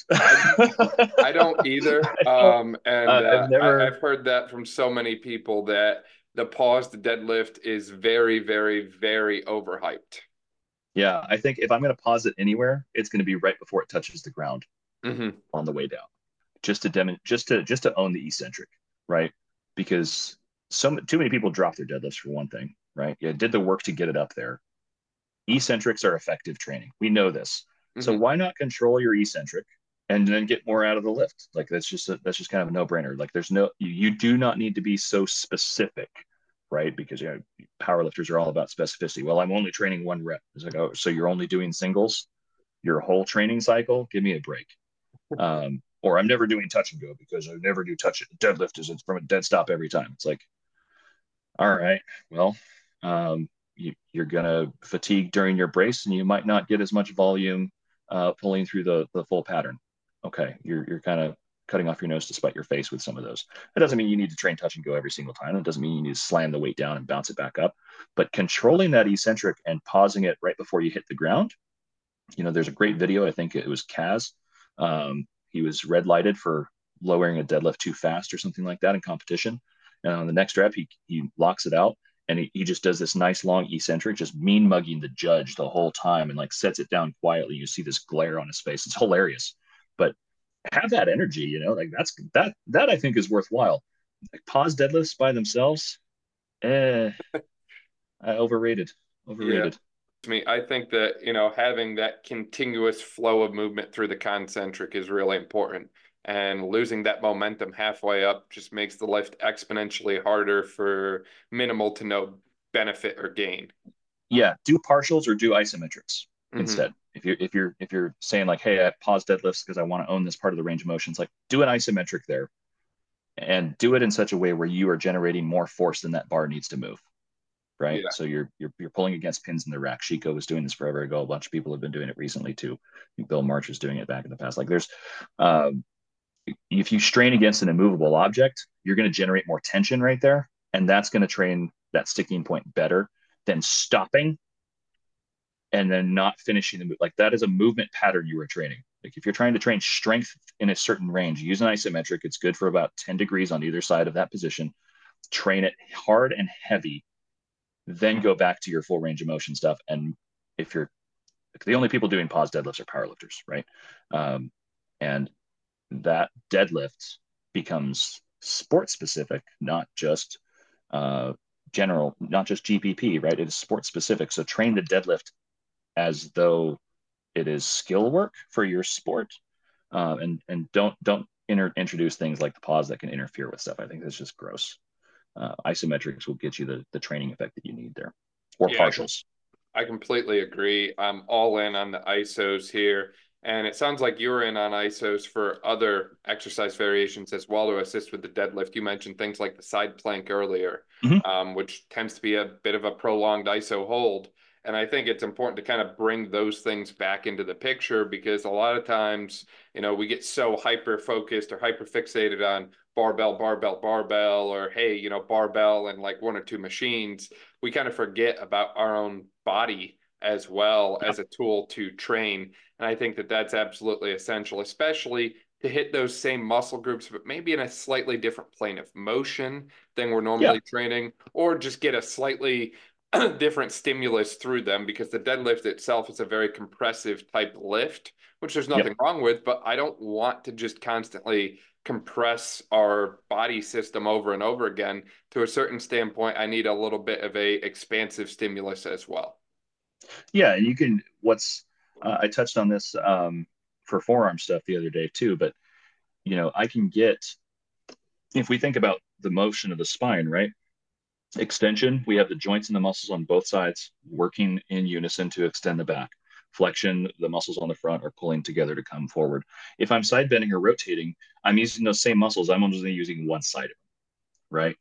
I, I don't either. I don't, Um, and uh, I've uh, I, never, I've heard that from so many people that the pause to deadlift is very, very, very overhyped. yeah, I think if I'm going to pause it anywhere, it's going to be right before it touches the ground Hmm. on the way down, just to dem- just to just to own the eccentric, right? Because so too many people drop their deadlifts for one thing, right? Yeah, did the work to get it up there. Eccentrics are effective training. We know this. So Hmm. why not control your eccentric and then get more out of the lift? Like that's just a, that's just kind of a no-brainer. Like there's no you, you do not need to be so specific, right? Because you know powerlifters are all about specificity. Well, I'm only training one rep. It's like, oh, so you're only doing singles your whole training cycle? Give me a break. Um, or I'm never doing touch and go because I never do touch it. Deadlift is from a dead stop every time. It's like, all right, well, um, you, you're gonna fatigue during your brace, and you might not get as much volume uh, pulling through the the full pattern. Okay, you're you're kind of cutting off your nose to spite your face with some of those. That doesn't mean you need to train touch and go every single time. It doesn't mean you need to slam the weight down and bounce it back up. But controlling that eccentric and pausing it right before you hit the ground. You know, there's a great video. I think it was Kaz. Um, he was red lighted for lowering a deadlift too fast or something like that in competition. And on the next rep, he he locks it out and he, he just does this nice long eccentric, just mean mugging the judge the whole time and like sets it down quietly. You see this glare on his face. It's hilarious. But have that energy, you know, like that's that that I think is worthwhile. Like pause deadlifts by themselves, eh, uh, overrated, Yeah. overrated. To me, I think that, you know, having that continuous flow of movement through the concentric is really important. and losing that momentum halfway up just makes the lift exponentially harder for minimal to no benefit or gain. Yeah, do partials or do isometrics Mm-hmm. instead. If you're if you're if you're saying like, hey, I pause deadlifts because I want to own this part of the range of motions, like do an isometric there and do it in such a way where you are generating more force than that bar needs to move. Right. Yeah. So you're you're you're pulling against pins in the rack. Shiko was doing this forever ago. A bunch of people have been doing it recently too. I think Bill March was doing it back in the past. Like there's um if you strain against an immovable object, you're going to generate more tension right there. And that's going to train that sticking point better than stopping and then not finishing the move. Like that is a movement pattern you are training. Like if you're trying to train strength in a certain range, use an isometric. It's good for about ten degrees on either side of that position. Train it hard and heavy, then go back to your full range of motion stuff. And if you're the only people doing pause deadlifts are powerlifters, right? Um, and that deadlift becomes sport specific, not just uh, general, not just G P P, right? It is sport specific. So train the deadlift as though it is skill work for your sport, uh, and and don't don't inter- introduce things like the pause that can interfere with stuff. I think that's just gross. Uh, isometrics will get you the the training effect that you need there, or Yeah, partials. I completely agree. I'm all in on the I S Os here. And it sounds like you're in on I S Os for other exercise variations as well to assist with the deadlift. You mentioned things like the side plank earlier, Mm-hmm. um, which tends to be a bit of a prolonged I S O hold. And I think it's important to kind of bring those things back into the picture because a lot of times, you know, we get so hyper focused or hyper fixated on barbell, barbell, barbell, or hey, you know, barbell and like one or two machines. We kind of forget about our own body as well Yep. as a tool to train. And I think that that's absolutely essential, especially to hit those same muscle groups, but maybe in a slightly different plane of motion than we're Yeah. normally training, or just get a slightly different stimulus through them because the deadlift itself is a very compressive type lift, which there's Yep. nothing wrong with, but I don't want to just constantly compress our body system over and over again. To a certain standpoint, I need a little bit of a expansive stimulus as well. Yeah, and you can. What's uh, I touched on this um, for forearm stuff the other day too, but you know, I can get if we think about the motion of the spine, right? Extension, we have the joints and the muscles on both sides working in unison to extend the back. Flexion, the muscles on the front are pulling together to come forward. If I'm side bending or rotating, I'm using those same muscles. I'm only using one side of them, right?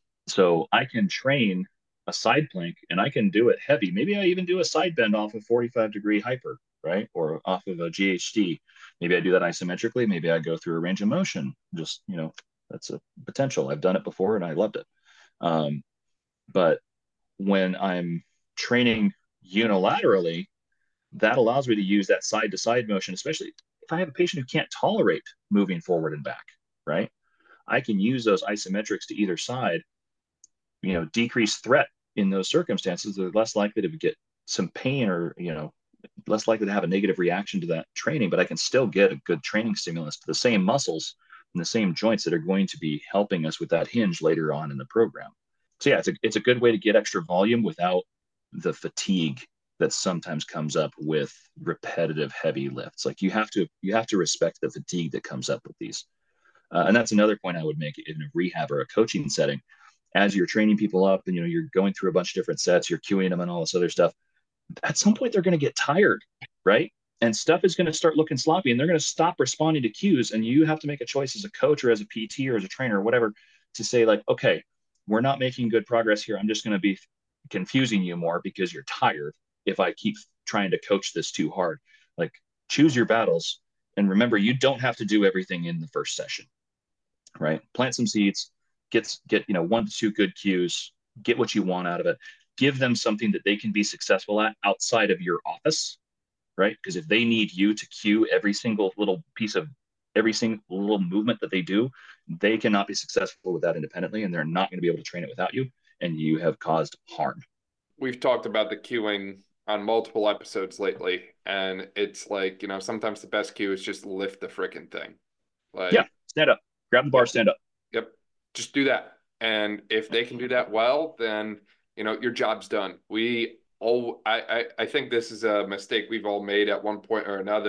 So I can train a side plank and I can do it heavy. Maybe I even do a side bend off of forty-five degree hyper, right? Or off of a G H D. Maybe I do that isometrically. Maybe I go through a range of motion. Just, you know, that's a potential. I've done it before and I loved it. Um, but when I'm training unilaterally, that allows me to use that side to side motion, especially if I have a patient who can't tolerate moving forward and back, right? I can use those isometrics to either side, you know, decrease threat in those circumstances. They're less likely to get some pain or, you know, less likely to have a negative reaction to that training, but I can still get a good training stimulus to the same muscles and the same joints that are going to be helping us with that hinge later on in the program. So yeah, it's a, it's a good way to get extra volume without the fatigue that sometimes comes up with repetitive heavy lifts. Like you have to, you have to respect the fatigue that comes up with these. Uh, and that's another point I would make in a rehab or a coaching setting. As you're training people up and, you know, you're going through a bunch of different sets, you're cueing them and all this other stuff. At some point, they're going to get tired, right? And stuff is going to start looking sloppy and they're going to stop responding to cues. And you have to make a choice as a coach or as a P T or as a trainer or whatever to say like, okay, we're not making good progress here. I'm just going to be confusing you more because you're tired if I keep trying to coach this too hard. Like choose your battles. And remember, you don't have to do everything in the first session, right? Plant some seeds, get, get, you know, one to two good cues, get what you want out of it. Give them something that they can be successful at outside of your office, right? Because if they need you to cue every single little piece of every single little movement that they do, they cannot be successful with that independently, and they're not going to be able to train it without you, and you have caused harm. We've talked about the cueing on multiple episodes lately, and it's like, you know, sometimes the best cue is just lift the freaking thing. Like, yeah, stand up, grab the bar, yep, stand up. Yep, just do that. And if they can do that well, then you know your job's done. We all, I, I, I think this is a mistake we've all made at one point or another.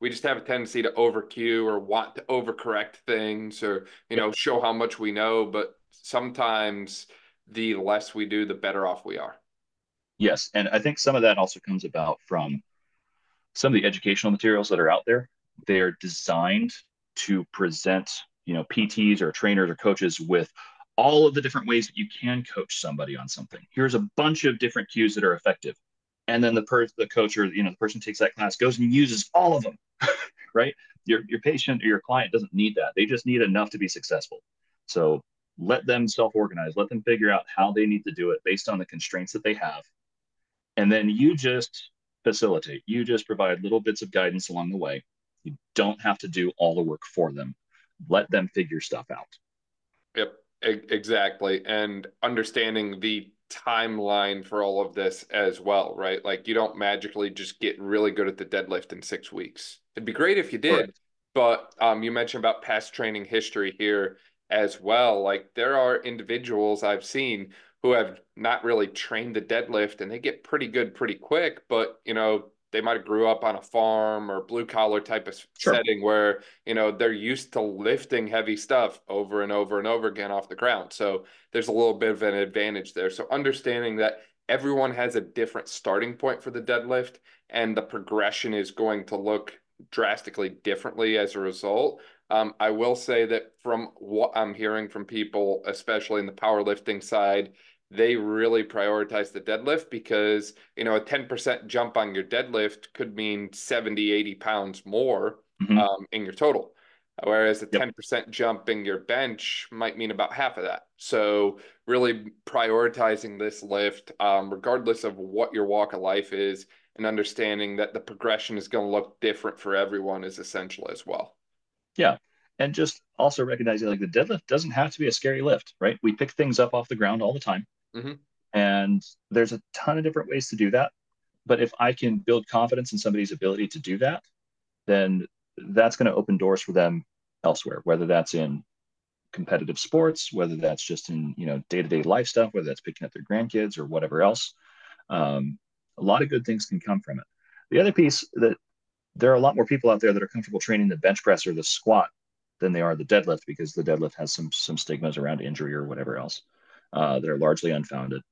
we just have a tendency to over cue or want to overcorrect things or, you Yep. know, show how much we know. But sometimes the less we do, the better off we are. Yes. And I think some of that also comes about from some of the educational materials that are out there. They are designed to present, you know, P Ts or trainers or coaches with all of the different ways that you can coach somebody on something. Here's a bunch of different cues that are effective. And then the per the coach or you know the person who takes that class goes and uses all of them, right? Your your patient or your client doesn't need that. They just need enough to be successful. So let them self-organize, let them figure out how they need to do it based on the constraints that they have. And then you just facilitate. You just provide little bits of guidance along the way. You don't have to do all the work for them. Let them figure stuff out. Yep, e- exactly. And understanding the timeline for all of this as well, right? Like you don't magically just get really good at the deadlift in six weeks. It'd be great if you did, Correct. but um, you mentioned about past training history here as well. Like there are individuals I've seen who have not really trained the deadlift and they get pretty good pretty quick, but you know, they might have grew up on a farm or blue collar type of Sure. setting where you know they're used to lifting heavy stuff over and over and over again off the ground, so there's a little bit of an advantage there. So understanding that everyone has a different starting point for the deadlift and the progression is going to look drastically differently as a result. um, I will say that from what I'm hearing from people, especially in the powerlifting side, they really prioritize the deadlift because, you know, a ten percent jump on your deadlift could mean seventy, eighty pounds more Mm-hmm. um, in your total. Whereas a Yep. ten percent jump in your bench might mean about half of that. So really prioritizing this lift, um, regardless of what your walk of life is, and understanding that the progression is going to look different for everyone is essential as well. Yeah. And just also recognizing like the deadlift doesn't have to be a scary lift, right? We pick things up off the ground all the time. Mm-hmm. And there's a ton of different ways to do that. But if I can build confidence in somebody's ability to do that, then that's going to open doors for them elsewhere, whether that's in competitive sports, whether that's just in, you know, day-to-day life stuff, whether that's picking up their grandkids or whatever else. Um, a lot of good things can come from it. The other piece that there are a lot more people out there that are comfortable training the bench press or the squat than they are the deadlift because the deadlift has some some stigmas around injury or whatever else uh, that are largely unfounded.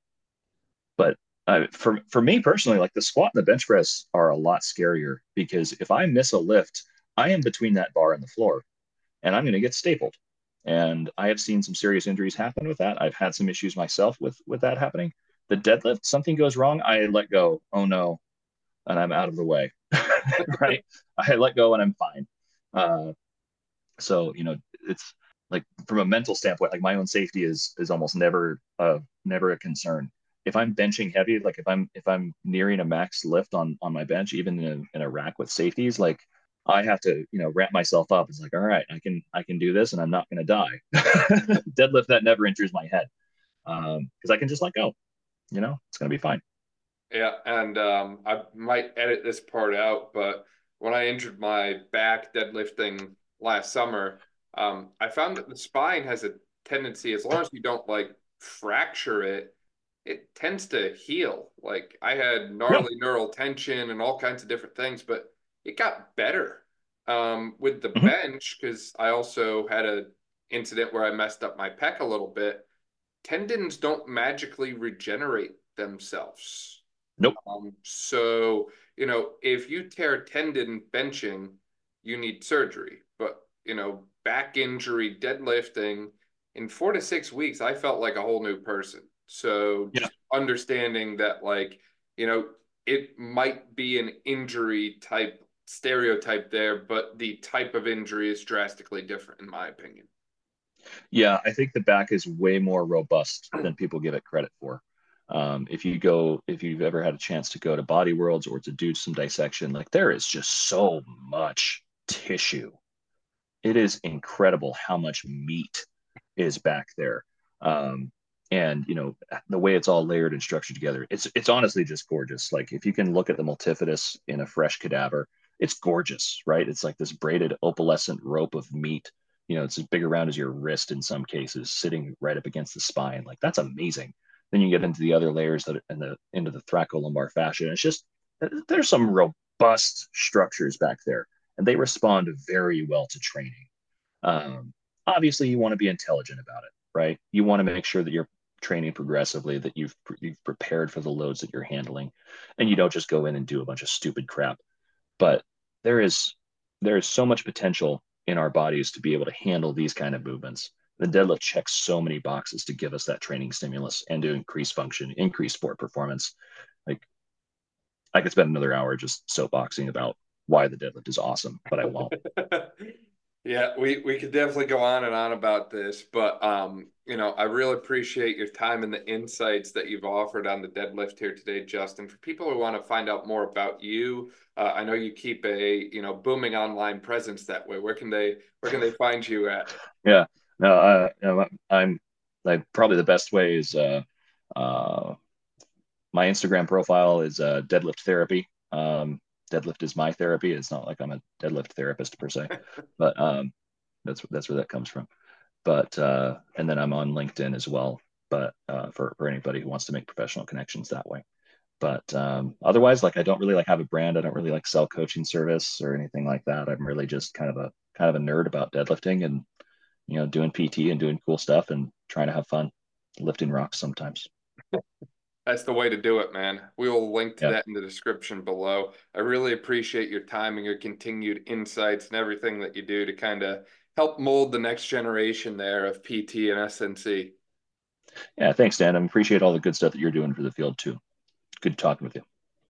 But uh, for for me personally, like the squat and the bench press are a lot scarier because if I miss a lift, I am between that bar and the floor, and I'm going to get stapled. And I have seen some serious injuries happen with that. I've had some issues myself with with that happening. The deadlift, something goes wrong, I let go. Oh no, and I'm out of the way. Right? I let go and I'm fine. Uh, so you know, it's like from a mental standpoint, like my own safety is is almost never uh never a concern. If I'm benching heavy, like if I'm if I'm nearing a max lift on on my bench, even in a, in a rack with safeties, like I have to, you know, ramp myself up. It's like, all right, I can I can do this, and I'm not going to die. Deadlift that never enters my head um, because I can just let go. You know, it's going to be fine. Yeah, and um, I might edit this part out, but when I injured my back deadlifting last summer, um, I found that the spine has a tendency, as long as you don't like fracture it, it tends to heal. Like I had Yeah. gnarly neural tension and all kinds of different things, but it got better um, with the Mm-hmm. bench because I also had a incident where I messed up my pec a little bit. Tendons don't magically regenerate themselves. Nope. Um, so, you know, if you tear a tendon benching, you need surgery. But, you know, back injury, deadlifting, in four to six weeks, I felt like a whole new person. So Yeah. just understanding that, like, you know, it might be an injury type stereotype there, but the type of injury is drastically different, in my opinion. Yeah, I think the back is way more robust than people give it credit for. Um, if you go, if you've ever had a chance to go to Body Worlds or to do some dissection, like there is just so much tissue. It is incredible how much meat is back there. Um, and you know the way it's all layered and structured together, it's it's honestly just gorgeous. Like if you can look at the multifidus in a fresh cadaver, it's gorgeous, right? It's like this braided opalescent rope of meat. You know, it's as big around as your wrist in some cases, sitting right up against the spine. Like that's amazing. Then you get into the other layers that and the into the thoracolumbar fascia. And it's just there's some robust structures back there. and they respond very well to training. Um, Obviously, you want to be intelligent about it, right? You want to make sure that you're training progressively, that you've you've prepared for the loads that you're handling, and you don't just go in and do a bunch of stupid crap. But there is there is so much potential in our bodies to be able to handle these kind of movements. The deadlift checks so many boxes to give us that training stimulus and to increase function, increase sport performance. Like I could spend another hour just soapboxing about why the deadlift is awesome, but I won't. Yeah, we we could definitely go on and on about this, but um, you know, I really appreciate your time and the insights that you've offered on the deadlift here today, Justin. For people who want to find out more about you, uh, I know you keep a, you know, booming online presence that way. Where can they where can they find you at? Yeah, no, uh, you know, I'm like probably the best way is uh, uh, my Instagram profile is uh, deadlift therapy. Um, deadlift is my therapy. It's not like I'm a deadlift therapist per se, but um, that's that's where that comes from. But uh, and then I'm on LinkedIn as well. But uh, for for anybody who wants to make professional connections that way. But um, otherwise, like I don't really like have a brand. I don't really like sell coaching service or anything like that. I'm really just kind of a kind of a nerd about deadlifting and you know doing P T and doing cool stuff and trying to have fun lifting rocks sometimes. That's the way to do it, man. We will link to Yeah. that in the description below. I really appreciate your time and your continued insights and everything that you do to kind of help mold the next generation there of P T and S N C. Yeah. Thanks, Dan. I appreciate all the good stuff that you're doing for the field too. Good talking with you.